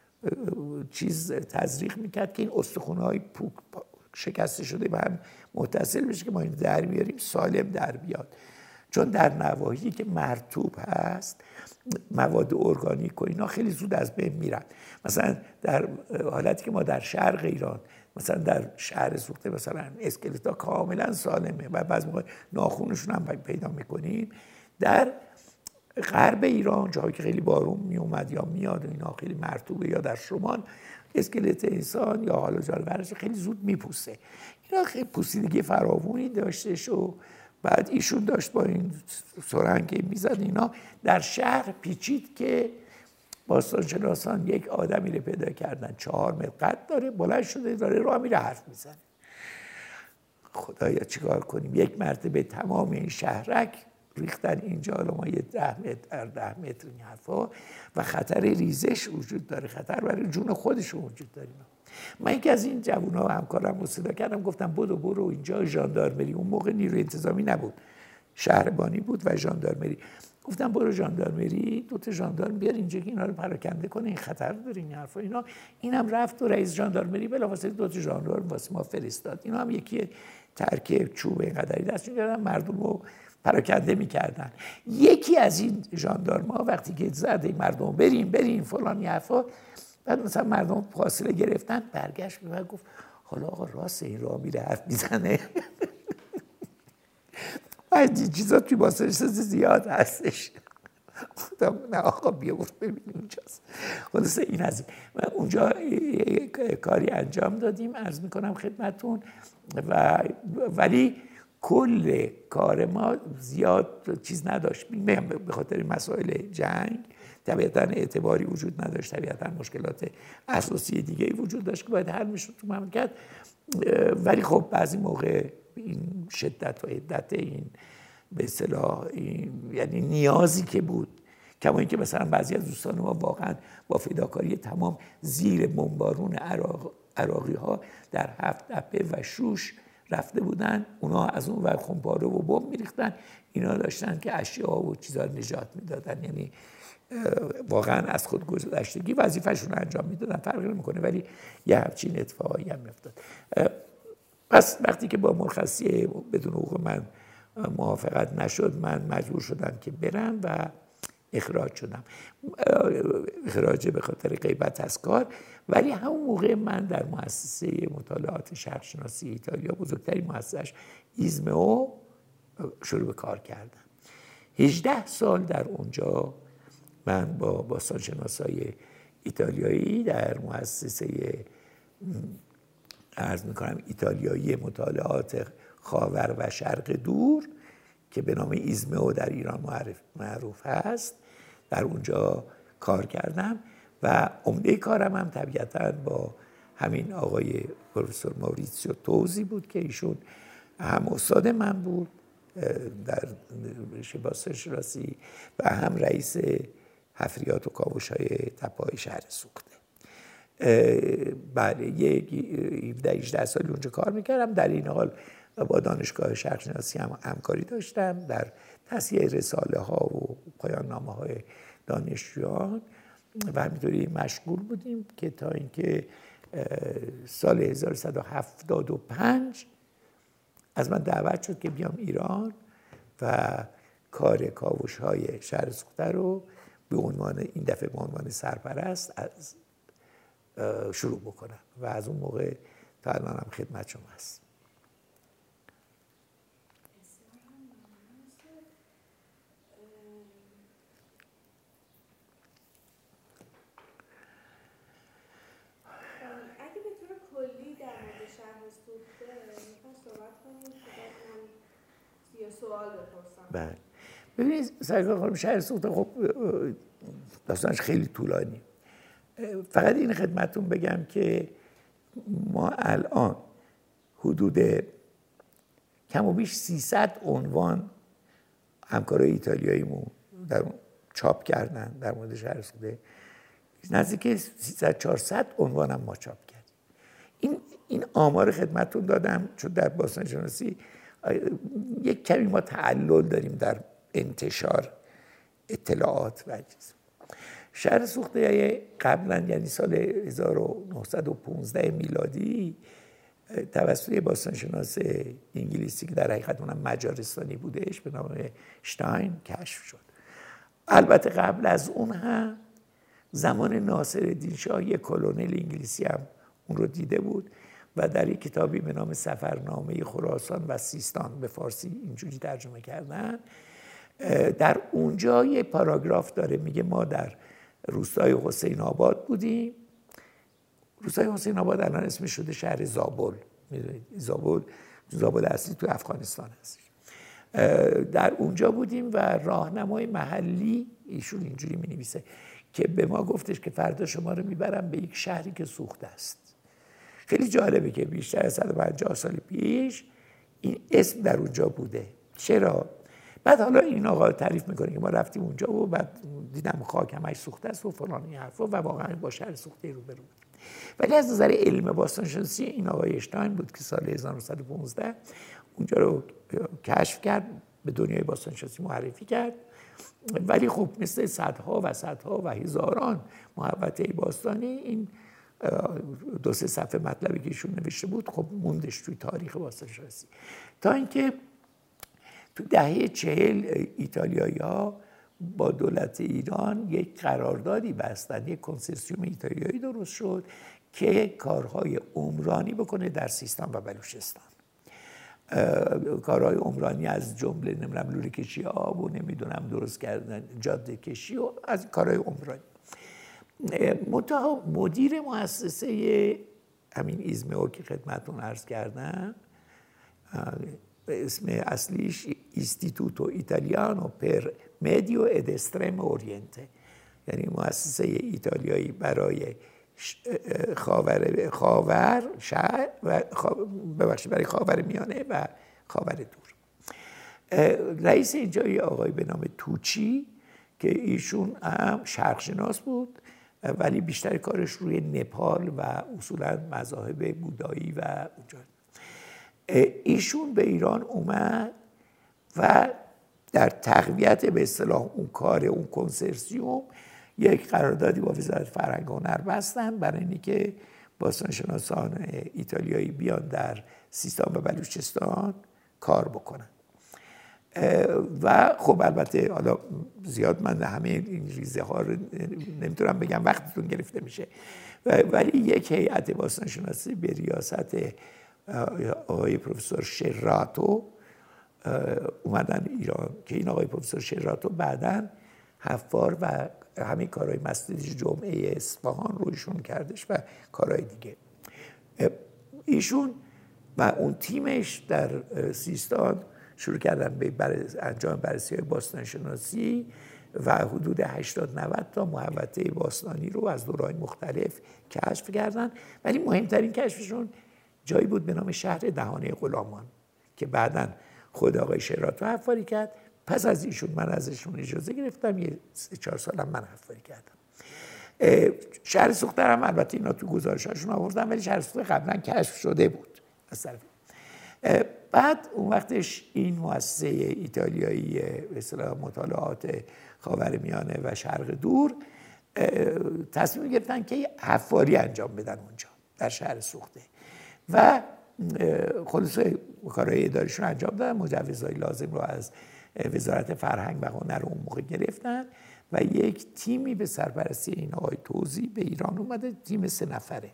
چیز تزریق میکرد که این استخونهای پوک شکسته شده به هم متصل بشه که ما این در بیاریم سالم در بیاد. چون در نواحی که مرطوب هست مواد ارگانیک و اینا خیلی زود از بین میرن. مثلا در حالتی که ما در شرق ایران، مثلا در شهر سوخته، مثلا اسکلت‌ها کاملا سالمه و بعضی موقع ناخونشون هم پیدا میکنیم. در غرب ایران جایی که خیلی بارون میومد یا میاد اینا خیلی مرطوبه، یا در شمال اسکلت انسان یا حالا جانورش خیلی زود میپوسه. اینا خیلی پوسیدگی فراوانی داشتش و بعد ایشون داشت با این سرنگ میزد اینا. در شهر پیچید که باستانشناسان یک آدمی رو پیدا کردن 4 متر قد داره، بلند شده داره راه میره حرف میزنه. خدایا چیکار کنیم؟ یک مرتبه تمام این شهرک ریختن اینجا، ما یه 10 متر در 10 متر این حرفا و خطر ریزش وجود داره، خطر برای جون خودشون وجود داره. من یکی از این جوونا همکارم رو صدا کردم، گفتم برو اینجا ژاندارمری، اون موقع نیروی انتظامی نبود، شهربانی بود و ژاندارمری. گفتم برو ژاندارمری 2 تا ژاندارم بیار اینجا که اینا رو پراکنده کنه، این خطر داره این حرفا اینا. اینم رفت و رئیس ژاندارمری بلافاصله 2 تا ژاندارم واسه ما فرستاد. اینا هم یکی ترک چوب اینقدری دست می‌گرفتن مردم رو پراکنده می‌کردن. یکی از این ژاندارم‌ها وقتی که زد این مردم بریم فلان حرفا، بعد مثلا مردم فاصله گرفتن، برگشت به من گفت حالا آقا راست این راه میره حرف میزنه. از چیزا توی باستانشناسی زیاد هستش. نه آقا بیا برو ببینیم اینجاست. خلاصه این از من اونجا کاری انجام دادیم عرض میکنم خدمتون ولی کل کار ما زیاد چیز نداشت به خاطر مسائل جنگ طبیعتا اعتباری وجود نداشت، طبیعتا مشکلات اساسی دیگه وجود داشت که باید حل میشد تو مملکت. ولی خب بعضی موقع این شدت و عدت این به اصطلاح یعنی نیازی که بود، کما اینکه مثلا بعضی از دوستان ما واقعا با فداکاری تمام زیر بمبارون عراقی ها در 7 تپه و شوش رفته بودن، اونا از اون ور خمپاره و بمب میریختن، اینا داشتن که اشیاء و چیزا نجات میدادن. یعنی واقعا از خودگذشتگی وظیفه‌شون انجام میدادن، فرقی نمیکنه، ولی یه همچین اتفاقی هم میافتاد. پس وقتی که با مرخصی بدون حقوق من موافقت نشد، من مجبور شدم که برم و اخراج شدم. اخراج به خاطر غیبت از کار. ولی همون موقع من در مؤسسه مطالعات شرقشناسی ایتالیا، بزرگترین مؤسسه‌اش ایزمئو، شروع به کار کردم. 18 سال در اونجا من با باستانشناسای ایتالیایی در مؤسسه عرض میکنم ایتالیایی مطالعات خاور و شرق دور که به نام ایزمئو در ایران معروف هست، در اونجا کار کردم و عمده کارم هم طبیعتاً با همین آقای پروفسور ماوریتسیو توزی بود که ایشون هم استاد من بود در باستانشناسی و هم رئیس حفریات و کاوش‌های تپه‌های شهر سوخته. بعد 17-18 سالی اونجا کار میکردم. در این حال با دانشگاه شرقشناسی هم همکاری داشتم در تصحیح رساله ها و پایان نامه های دانشجویان و همینطوری مشغول بودیم که تا اینکه سال 1175 از من دعوت شد که بیام ایران و کار کاوش های شهر سوخته رو به عنوان این دفعه به عنوان سرپرست از شروع بکنم و از اون موقع تا الان هم خدمت شما هست. اگه به طور کلی در مورد شهر سوخته میخوام صحبت کنیم که بعد من 30 سوال بپرسم. بله ببینید سرکار خانم، شهر سوخته خب داستانش خیلی طولانی. فقط این خدمتون بگم که ما الان حدود کم و بیش 300 عنوان همکارای ایتالیاییمون در چاپ کردن در مورد شهر سوخته. نزدیک 300-400 عنوان هم ما چاپ کردیم. این آمار خدمتون دادم چون در باستانشناسی یک کمی ما تعلل داریم در انتشار اطلاعات و چیز. شهر سوخته قبلا یعنی سال 1915 میلادی توسط باستانشناس انگلیسی که در حقیقت اونم مجارستانی بودش به نام شتاین کشف شد. البته قبل از اون هم زمان ناصرالدین شاه یک کلونل انگلیسی هم اون رو دیده بود و در یک کتابی به نام سفرنامه خراسان و سیستان به فارسی اینجوری ترجمه کردن. در اونجا یه پاراگراف داره میگه ما در روستای حسین آباد بودیم. روستای حسین آباد الان اسمش شده شهر زابل. میدونید زابل اصلی تو افغانستان هست. در اونجا بودیم و راهنمای محلی ایشون اینجوری می‌نویسه که به ما گفتش که فردا شما رو میبرم به یک شهری که سوخته است. خیلی جالبه که بیشتر از 150 سال پیش این اسم در اونجا بوده. چرا؟ بعد حالا این آقا تعریف میکنه که ما رفتیم اونجا و بعد دیدم خاک همش سوخته است و فلان این حرفا و واقعا با شهر سوخته روبرو بودیم. ولی از نظر علم باستانشناسی این آقای اشتاین بود که سال 1915 اونجا رو کشف کرد، به دنیای باستانشناسی معرفی کرد. ولی خب مثل صدها و هزاران محوطه باستانی این 2-3 صفحه مطلبی که ایشون نوشته بود خب موندش توی تاریخ باستانشناسی تا اینکه تو دهه 40 ایتالیایی‌ها با دولت ایران یک قراردادی بستن، یک کنسرسیوم ایتالیایی درست شد که کارهای عمرانی بکنه در سیستان و بلوچستان. کارهای عمرانی از جمله نمیدونم لوله کشی آب و نمیدونم درست کردن جاده کشی و از کارهای عمرانی. مدیر مؤسسه همین ایزمئو که خدمتتون عرض کردم، اسم اصلیش ایستیتوتو ایتالیانو پر مدیو اد استرم اورینته، یعنی مؤسسه ایتالیایی برای خاور شهر و برای خاور میانه و خاور دور. رئیس اینجا یه آقای به نام توچی که ایشون هم شرقشناس بود ولی بیشتر کارش روی نپال و اصولا مذاهب بودایی و اونجا. ایشون به ایران اومد و در تقویت به اصطلاح اون کار اون کنسرسیوم یک قراردادی با وزارت فرهنگ و هنر بستن برای اینکه باستانشناسان ایتالیایی بیان در سیستان و بلوچستان کار بکنن. و خب البته حالا زیاد من همه این ریزه ها رو نمیتونم بگم، وقتتون گرفته میشه، ولی یک هیئت باستانشناسی به ریاست آقای پروفسور شراتو اومدن ایران که این آقای پروفسور شراتو بعداً حفار و همین کارهای مسجد جمعه اصفهان رو ایشون کردش و کارهای دیگه. ایشون و اون تیمش در سیستان شروع کردن به انجام بررسی‌های باستانشناسی و حدود 80-90 تا محوطه باستانی رو از دوره‌های مختلف کشف کردن، ولی مهمترین کشفشون جایی بود به نام شهر دهانه غلامان که بعداً خود آقای شراتو حفاری کرد. پس از ایشون من ازشون اجازه گرفتم، یه 3-4 سالم من حفاری کردم. شهر سوخته هم البته اینا تو گزارشاشون آوردن، ولی شهر سوخته قبلا کشف شده بود از طرف. بعد اون وقتش این مؤسسه ایتالیایی به اصطلاح مطالعات خاورمیانه و شرق دور تصمیم گرفتن که حفاری انجام بدن اونجا در شهر سوخته و خلاص کارهای اداریشون انجام دادن. مجوزهای لازم رو از وزارت فرهنگ و هنر اون موقع گرفتن و یک تیمی به سرپرستی این آقای توزی به ایران اومده، تیم 3 نفره.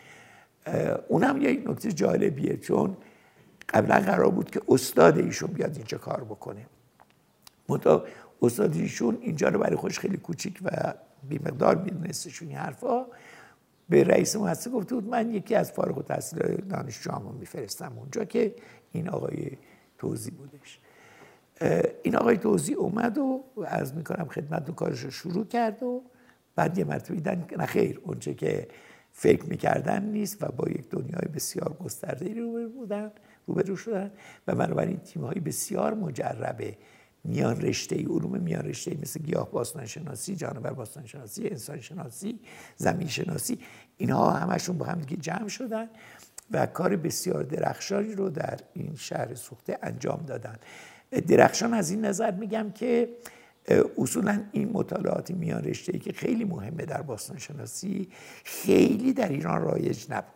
اونم یک نکته جالبیه چون قبلا قرار بود که استاد ایشون بیاد اینجا کار بکنه، منتها استاد ایشون اینجا رو برای خودش خیلی کوچیک و بی‌مقدار میدونستشون این حرفا. به رئیس مؤسسه گفته بود من یکی از فارغ التحصیلان دانشجوامو میفرستم اونجا که این آقای توزی بودش. این آقای توزی اومد و عرض میکنم خدمت و کارش رو شروع کرد و بعد یه مرتبه دیدن نه خیر اونچه که فکر میکردن نیست و با یک دنیای بسیار گسترده روبرو شدن و بنابراین تیم‌های بسیار مجربه میان رشته علوم میان رشته مثل گیاه باستانشناسی، جانور باستانشناسی، انسان شناسی، زمین شناسی، اینها همشون با هم دیگه جمع شدن و کار بسیار درخشانی رو در این شهر سوخته انجام دادن. درخشان از این نظر میگم که اصولا این مطالعات میان رشته‌ای که خیلی مهمه در باستانشناسی خیلی در ایران رایج نبود.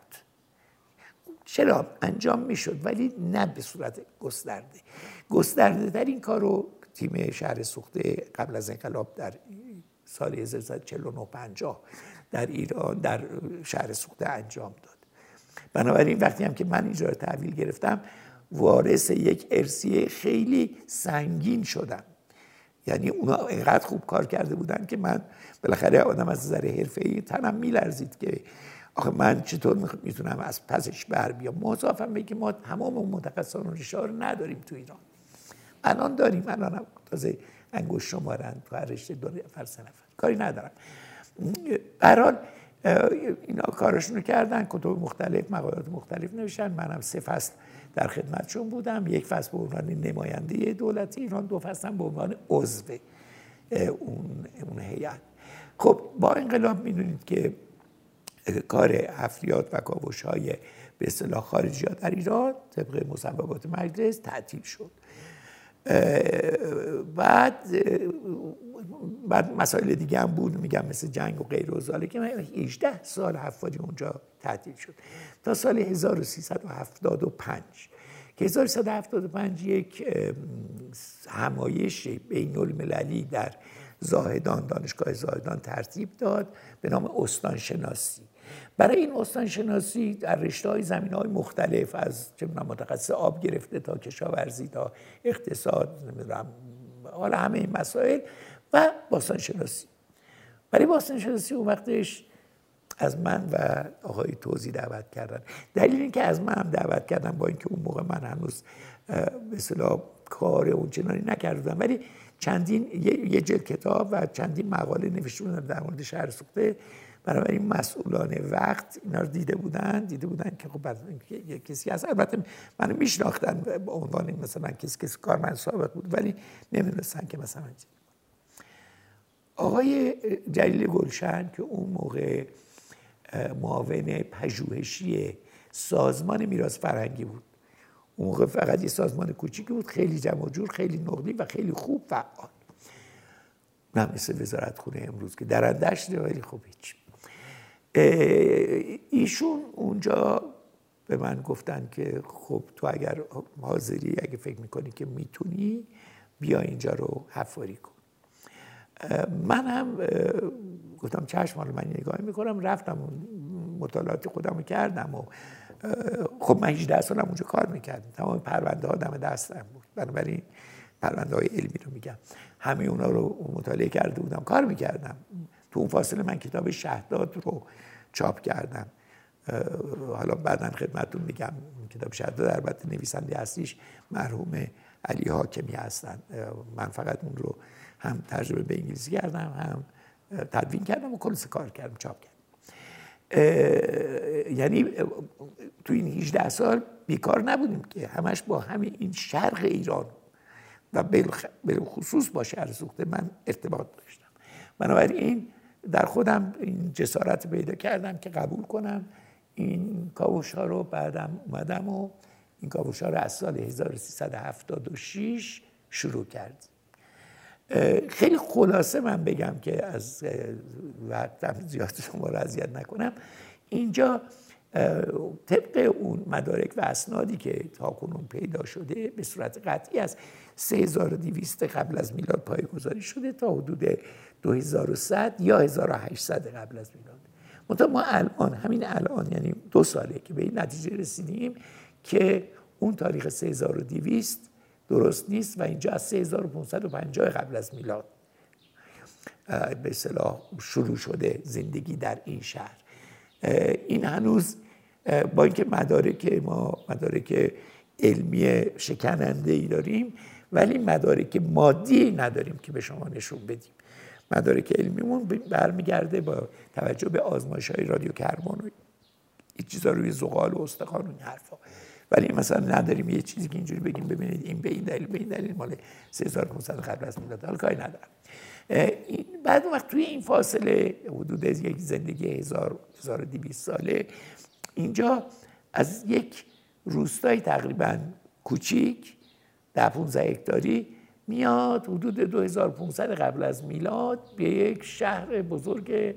چرا انجام میشد ولی نه به صورت گسترده در این کار رو تیم شهر سوخته قبل از انقلاب در سال 1349-50 در ایران در شهر سوخته انجام داد. بنابراین وقتی هم که من اینجا رو تحویل گرفتم وارث یک ارثیه خیلی سنگین شدم. یعنی اونا اینقدر خوب کار کرده بودن که من بالاخره آدم از نظر حرفه‌ای تنم میلرزید که آخه من چطور میتونم از پسش بر بیام. مضافم به که ما تمام متخصصان و ریشه ها رو نداریم تو ایران. الان داریم، الان هم تازه انگشت شمارن تو هر رشته 2 نفر 3 نفر، کاری ندارم. به هر حال اینا کارشون رو کردن، کتب مختلف، مقالات مختلف نوشتن. منم 3 فصل در خدمتشون بودم، 1 فصل به عنوان نماینده دولتی ایران، 2 فصل هم به عنوان عضو اون هیئت. خب با انقلاب میدونید که کار حفریات و کاوش‌های به اصطلاح خارجی‌ها در ایران طبق مصوبات مجلس تعطیل شد. بعد مسائل دیگه هم بود، میگم مثل جنگ و غیر و ذالک که 18 سال حفاری اونجا تعطیل شد تا سال 1375 که 1375 یک همایش بین‌المللی در زاهدان، دانشگاه زاهدان ترتیب داد به نام استان شناسی برای این استانشناسی در رشته‌های زمینه‌های مختلف از چه می‌دونم متخصص آب گرفته تا کشاورزی تا اقتصاد، نمی‌دونم حالا همه این مسائل و باستانشناسی. برای باستانشناسی اون وقتش از من و آقای توزی دعوت کردن. دلیل این که از من هم دعوت کردن با اینکه اون موقع من هنوز به اصطلاح کار اونچنانی نکردم، ولی چندین یه جلد کتاب و چندین مقاله نوشته بودم در مورد شهر سوخته. بنابراین مسئولان وقت اینا رو دیده بودن که خب یه کسی هست، البته منو میشناختن به عنوان مثلا کسی کارمند سابق بود، ولی نمیدونستن که مثلا آقای جلیل گلشن که اون موقع معاون پژوهشی سازمان میراث فرهنگی بود. اون موقع فقط یه سازمان کوچیکی بود، خیلی جمع و جور، خیلی نقلی و خیلی خوب فعال. نه مثل وزارتخونه امروز که درندش ده، ولی خب هیچ. ایشون اونجا به من گفتن که خب تو اگر حاضری، اگه فکر میکنی که میتونی، بیا اینجا رو حفاری کن. من هم گفتم چشم، حالا من نگاهی میکنم. رفتم مطالعات خودم رو کردم و خب من 18 سالم اونجا کار میکردم، تمام پرونده ها دم دستم بود. بنابراین پرونده های علمی رو میگم، همه اونا رو مطالعه کرده بودم، کار میکردم. تو اون فاصله من کتاب شهداد رو چاپ کردم. حالا بعداً خدمتتون میگم کتاب شهداد البته نویسنده اصلیش مرحوم علی حاکمی هستن. من فقط اون رو هم ترجمه به انگلیسی کردم، هم تدوین کردم و کلیس کار کردم، چاپ کردم. یعنی تو این 18 سال بیکار نبودیم که همش با همین این شرق ایران و بالخصوص با شهر سوخته من ارتباط داشتم. بنابراین در خودم این جسارت پیدا کردم که قبول کنم این کاوش ها رو. بعدم اومدم و این کاوش ها رو از سال 1376 شروع کردیم. خیلی خلاصه من بگم که از وقتم زیاد شما رو اذیت نکنم، اینجا طبق اون مدارک و اسنادی که تاکنون پیدا شده به صورت قطعی از 3200 قبل از میلاد پایه‌گذاری شده تا حدود 2100 یا 1800 قبل از میلاد. منتها ما الان، همین الان، یعنی 2 ساله که به این نتیجه رسیدیم که اون تاریخ 3200 درست نیست و اینجا از 3550 قبل از میلاد به اصطلاح شروع شده زندگی در این شهر. این هنوز با اینکه ما مدارک علمی شکننده ای داریم، ولی مدارک مادی نداریم که به شما نشون بدیم. مدارک علمیمون برمیگرده با توجه به آزمایش‌های رادیو کربن و این چیزا روی زغال و استخوان و این حرفا، ولی مثلا نداریم یه چیزی که اینجوری بگیم ببینید این به این دلیل مال 3500 قبل از میلاد. حالا کاری ندارم. بعد وقت توی این فاصله حدود یک زندگی 1200 ساله اینجا از یک روستای تقریبا کوچیک 10-15 هکتاری میاد حدود 2500 قبل از میلاد به یک شهر بزرگ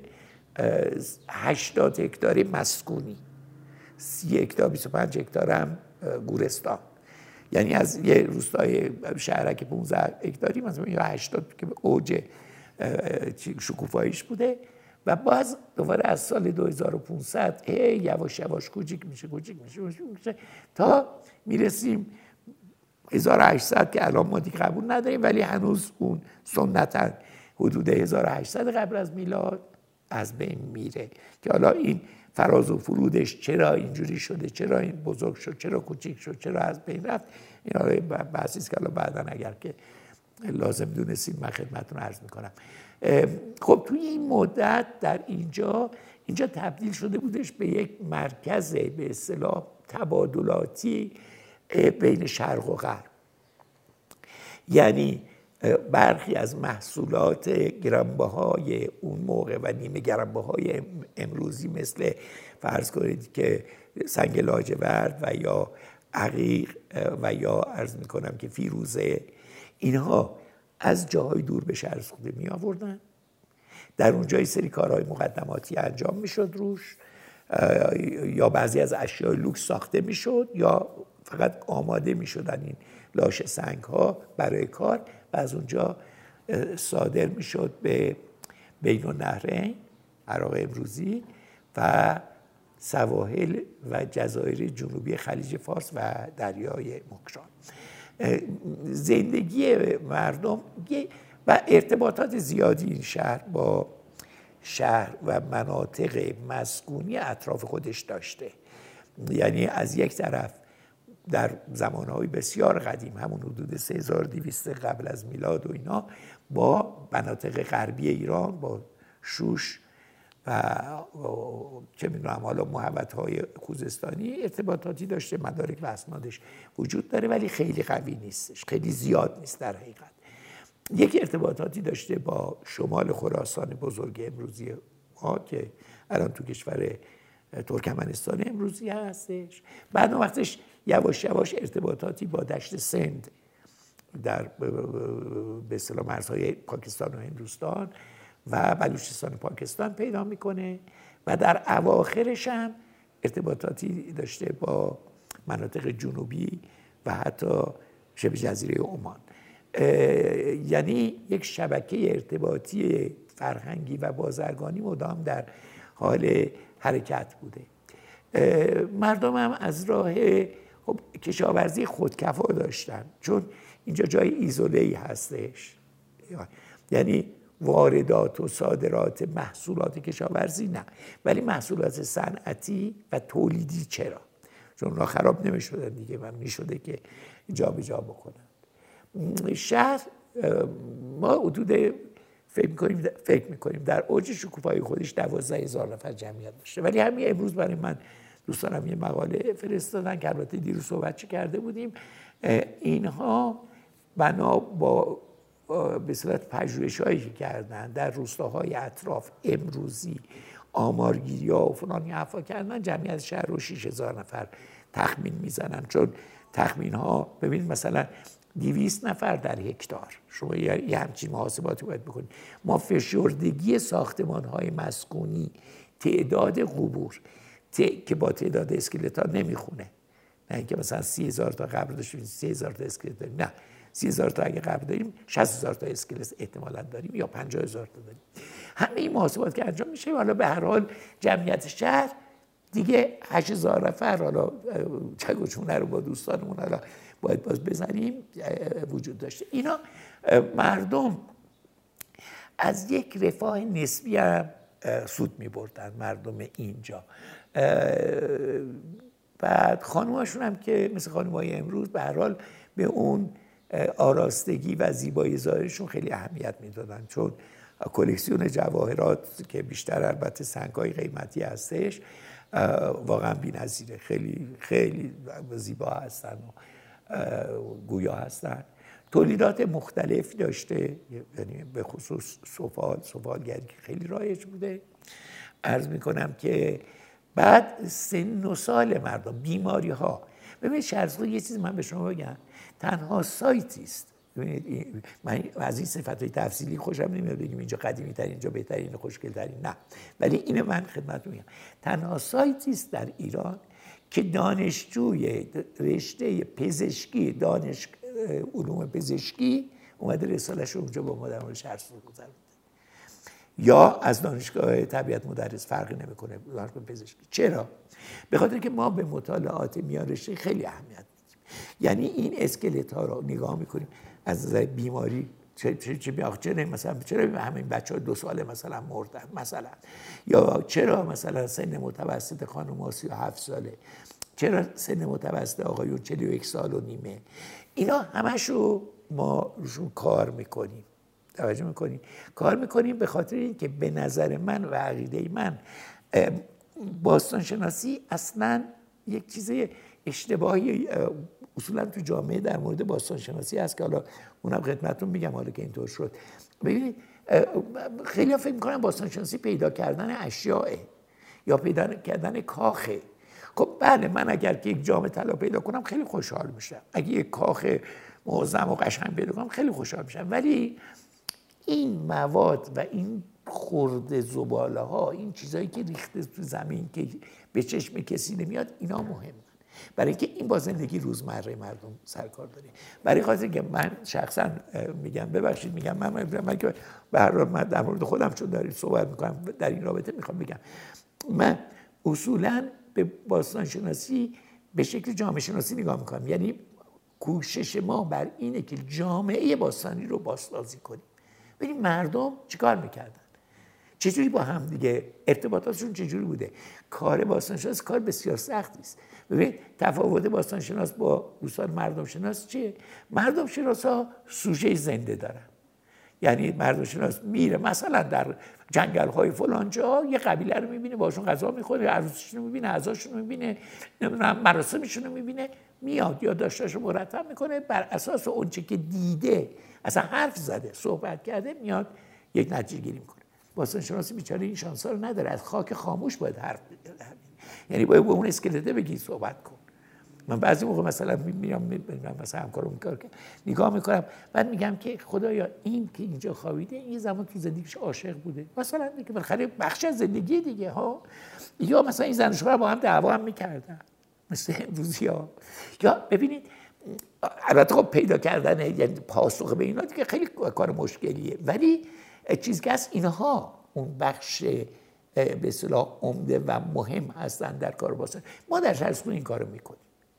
80 هکتاری مسکونی، 30 هکتار 25 هکتار هم گورستان. یعنی از یه روستای شهرک 15 هکتاری مثلا یا 80 که اوج شکوفاییش بوده و باز دوباره از سال 2500 یواش یواش کوچیک میشه تا میرسیم 1800 که الان ما دیگه قبول نداریم، ولی هنوز اون سنتاً حدود 1800 قبل از میلاد از بین میره که حالا این فراز و فرودش چرا اینجوری شده، چرا این بزرگ شد، چرا کوچیک شد، چرا از بین رفت، این بحثی است که حالا بعداً اگر که لازم دونستید من خدمتتون عرض میکنم. خب توی این مدت در اینجا تبدیل شده بودش به یک مرکز به اصطلاح تبادلاتی بین شرق و غرب. یعنی برخی از محصولات گرانبهای اون موقع و نیمه گرانبهای امروزی مثل فرض کنید که سنگ لاجورد و یا عقیق و یا عرض میکنم که فیروزه، اینها از جاهای دور به شهر سوخته می آوردن. در اونجا یه سری کارهای مقدماتی انجام میشد روش، یا بعضی از اشیاء لوکس ساخته میشد یا فقط آماده میشدن این لاشه سنگ ها برای کار و از اونجا صادر میشد به بین النهرین عراق امروزی و سواحل و جزایر جنوبی خلیج فارس و دریای مکران. زندگی مردم و ارتباطات زیادی این شهر با شهر و مناطق مسکونی اطراف خودش داشته. یعنی از یک طرف در زمانهای بسیار قدیم، همون حدود 3200 قبل از میلاد و اینا، با مناطق غربی ایران، با شوش و چه میدونم حالا محوطه‌های خوزستانی ارتباطاتی داشته. مدارک و اسنادش وجود داره ولی خیلی قوی نیستش، خیلی زیاد نیست در حقیقت. یک ارتباطاتی داشته با شمال خراسان بزرگ امروزی ما که الان تو کشور ترکمنستان امروزی هستش. بعد وقتش یواش یواش ارتباطاتی با دشت سند در به اصطلاح مرزهای پاکستان و هندوستان و بلوچستان پاکستان پیدا میکنه و در اواخرش هم ارتباطاتی داشته با مناطق جنوبی و حتی شبه جزیره عمان. یعنی یک شبکه ارتباطی فرهنگی و بازرگانی مدام در حال حرکت بوده. مردم هم از راه کشاورزی خودکفا داشتن، چون اینجا جای ایزوله‌ای هستش، یعنی واردات و صادرات محصولات کشاورزی نه، ولی محصولات صنعتی و تولیدی چرا؟ چون اونا خراب نمی‌شدن دیگه و می‌شده که جابجا بکنن. شهر ما حدود فکر می‌کنیم در اوج شکوفایی خودش 12,000 نفر جمعیت داشته، ولی همین امروز برای من دوستانم یه مقاله فرستادن که البته دیروز صحبت کرده بودیم. اینها بنا با به صورت پژوهش‌هایی که کردن در روستاهای اطراف امروزی آمارگیری‌ها و فلان حرفا کردن، جمعیت شهر رو 6,000 نفر تخمین میزنن. چون تخمین‌ها ببینید مثلا 200 نفر در هکتار، شما یه همچین محاسباتی باید بکنید. ما فشردگی ساختمان‌های مسکونی، تعداد قبور که با تعداد اسکلت‌ها نمیخونه، نه اینکه مثلا 30,000 تا قبر داشتیم 30,000 تا اسکلت داریم، نه 30,000 تا اگه قبر داریم 60,000 تا اسکلت احتمالاً داریم یا 50,000 تا داریم. همه این محاسبات که انجام میشه، حالا به هر حال جمعیت شهر دیگه 8,000 نفر، حالا چگ و چونه رو با دوستانمون حالا باید باز بزنیم، وجود داشته. اینا مردم از یک رفاه نسبی هم سود می‌بردن، مردم اینجا. بعد خانوماشون هم که مثل خانومای امروز به هر حال به اون آراستگی و زیبایی ظاهرشون خیلی اهمیت میدادن، چون کلکسیون جواهرات که بیشتر البته سنگ‌های قیمتی هستش واقعا بی‌نظیره، خیلی خیلی زیبا هستن و گویا هستن. تولیدات مختلف داشته، یعنی به خصوص سفالگری که خیلی رایج بوده. عرض میکنم که بعد سن و سال مردم، بیماری ها. ببینید شهرزاد یه چیز من به شما بگم، تنها سایتی است. ببینید من از این صفت‌های تفصیلی خوشم نمیاد بگیم اینجا قدیمی ترین، اینجا بهترین، خوشگل ترین، نه، ولی اینو من خدمتتون میگم، تنها سایتی است در ایران که دانشجوی رشته پزشکی، علوم پزشکی اومده رساله‌اش رو اونجا با ما در مورد شهرزاد گذرونده، یا از دانشگاه طبیعت مدرس فرقی نمیکنه دانشگاه پزشکی. چرا؟ به خاطر که ما به مطالعات میان رشته خیلی اهمیت میدیم. یعنی این اسکلت ها رو نگاه میکنیم از نظر بیماری، چرا مثلا چرا همین بچه‌ها 2 ساله مثلا مردن مثلا، یا چرا مثلا سن متوسط خانم‌ها 37 ساله، چرا سن متوسط آقایون 41 سال و نیمه. اینا همشو ما روشون کار میکنیم، توجه میکنیم، کار میکنیم به خاطر اینکه به نظر من و عقیده من باستانشناسی اصلا یک چیز اشتباهی اصولا تو جامعه در مورد باستانشناسی هست که حالا اونم خدمتتون میگم حالا که اینطور شد. ببینید خیلی ها فکر میکنن باستانشناسی پیدا کردن اشیاء یا پیدا کردن کاخه. خب بله، من اگر که یک جام طلا پیدا کنم خیلی خوشحال میشم، اگه یک کاخ معظم و قشنگ پیدا کنم خیلی خوشحال میشم، ولی این مواد و این خرده زباله ها، این چیزایی که ریخته تو زمین که به چشم کسی نمیاد، اینا مهمه، برای اینکه این با زندگی روزمره مردم سرکار داره. برای خاطر که من شخصا میگم، ببخشید میگم، من که به هر حال من در مورد خودم چون دارید صحبت میکنم در این رابطه میخوام بگم، من اصولاً به باستانشناسی به شکل جامعه شناسی نگاه میکنم. یعنی کوشش ما بر اینه که جامعه باستانی رو بازسازی کنیم. ببینیم مردم چیکار میکردن، چجوری با هم دیگه ارتباطاتشون چجوری بوده. کار باستانشناس کار بسیار سختی است. ببین تفاوت باستانشناس با دوستان مردم شناس چیه؟ مردم شناس ها سوژه زنده دارن. یعنی مردم شناس میره مثلا در جنگل های فلان جا یه قبیله رو میبینه، باشون غذا میخوره، عروسشون رو میبینه، عزاشون رو میبینه، نمیدونم مراسمشون رو میبینه، میاد یادداشتاشو مرتب میکنه، بر اساس اونچه که دیده، اصلا حرف زده، صحبت کرده، میاد یک نتیجه گیری میکنه. باستانشناسی بیچاره این شانس ها رو نداره، از خاک خاموش باید حرف بزنه. یعنی باید با اون اسکلته بگی صحبت کن. من بعضی موقع مثلا میام مثلا همکارم میکار که نگاه میکنم، بعد میگم که خدایا این که اینجا خوابیده این زمان تو زندگیش عاشق بوده مثلا، دیگه بالاخره بخش از زندگی دیگه ها. یا مثلا این زن و شوهر با هم دعوا هم میکردن مثل امروزی‌ها. یا ببینید البته خب پیدا کردن یعنی پاسخ به اینا دیگه خیلی کار مشکلیه، ولی چیزی که از اینها اون بخش به اصطلاح عمده و مهم هستن در کار باستان. ما در شهرسوخته این کارو میکنیم.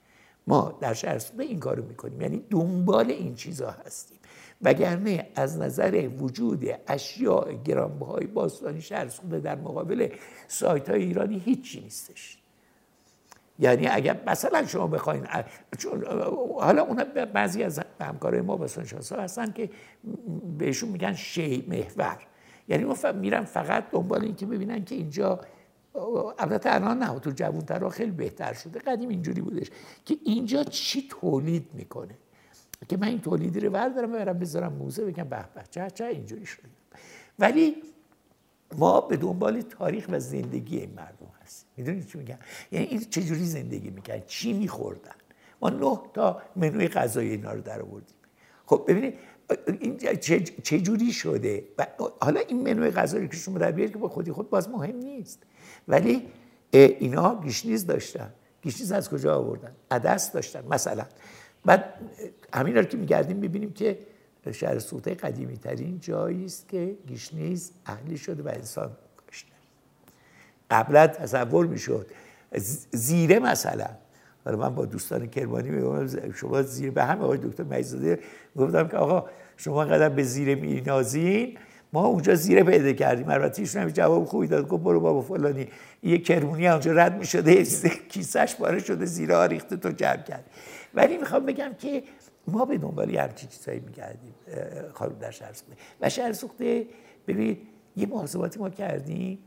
ما در شهرسوخته این کارو میکنیم، یعنی دنبال این چیزا هستیم. وگرنه از نظر وجود اشیاء گرانبهای باستانی شهرسوخته در مقابل سایت‌های ایرانی هیچی نیستش. یعنی اگر مثلا شما بخواین، حالا اونا بعضی از همکارای ما باستانشناسا هستن که بهشون میگن شیء محور، یعنی اون میرن فقط دنبال این که ببینن که اینجا، البته الان نه، تو جوان‌ترها خیلی بهتر شده، قدیم اینجوری بودش که اینجا چی تولید میکنه که من این تولیدی رو بردارم برم بذارم موزه بگم به به چه اینجوری شده. ولی ما به دنبال تاریخ و زندگی این مردم هستیم. میدونید چی میگم؟ یعنی این چجوری زندگی میکردن، چی میخوردن. ما 9 تا منوی غذایی اینا رو در آوردیم. خب ببینید این چجوری شده. و حالا این منوی غذایی که شما در بیارید که با خود باز مهم نیست، ولی اینا گیشنیز داشتن. گیشنیز از کجا آوردن؟ عدس داشتن مثلا. بعد همین رو که میگردیم میبینیم که شهرسوخته قدیمی ترین جایی است که گیشنیز اهلی شده و انسان کشته. قبلا تصور میشد زیره مثلا، حالا من با دوستان کرمانی میگم شما زیره، به همه آقای دکتر مجیدزاده گفتم که آقا شما انقدر به زیره مینازین، ما اونجا زیره پیدا کردیم. البته ایشون هم جواب خوبی داد، گفت برو بابا فلانی یه کرمونی اونجا رد میشده کیسه‌اش پاره شده زیره ها ریخته تو جمع کرد. ولی میخوام بگم که ما به دنبال همچین چیزایی می‌گردیم خانم در شهرسوخته. و شهرسوخته ببینید یه محاسباتی ما کردیم،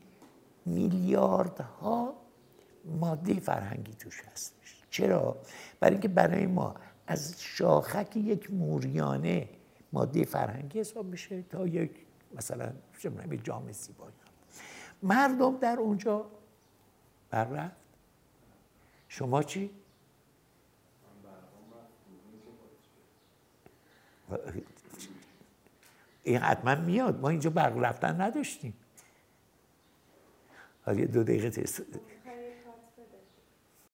میلیاردها ماده فرهنگی توش هستش. چرا؟ برای اینکه برای ما از شاخک یک موریانه ماده فرهنگی حساب میشه تا یک مثلا یک جام زیبایی. مردم در اونجا بررفت. شما چی؟ این حتما میاد، ما اینجا برق رفتن نداشتیم. حالا 2 دقیقه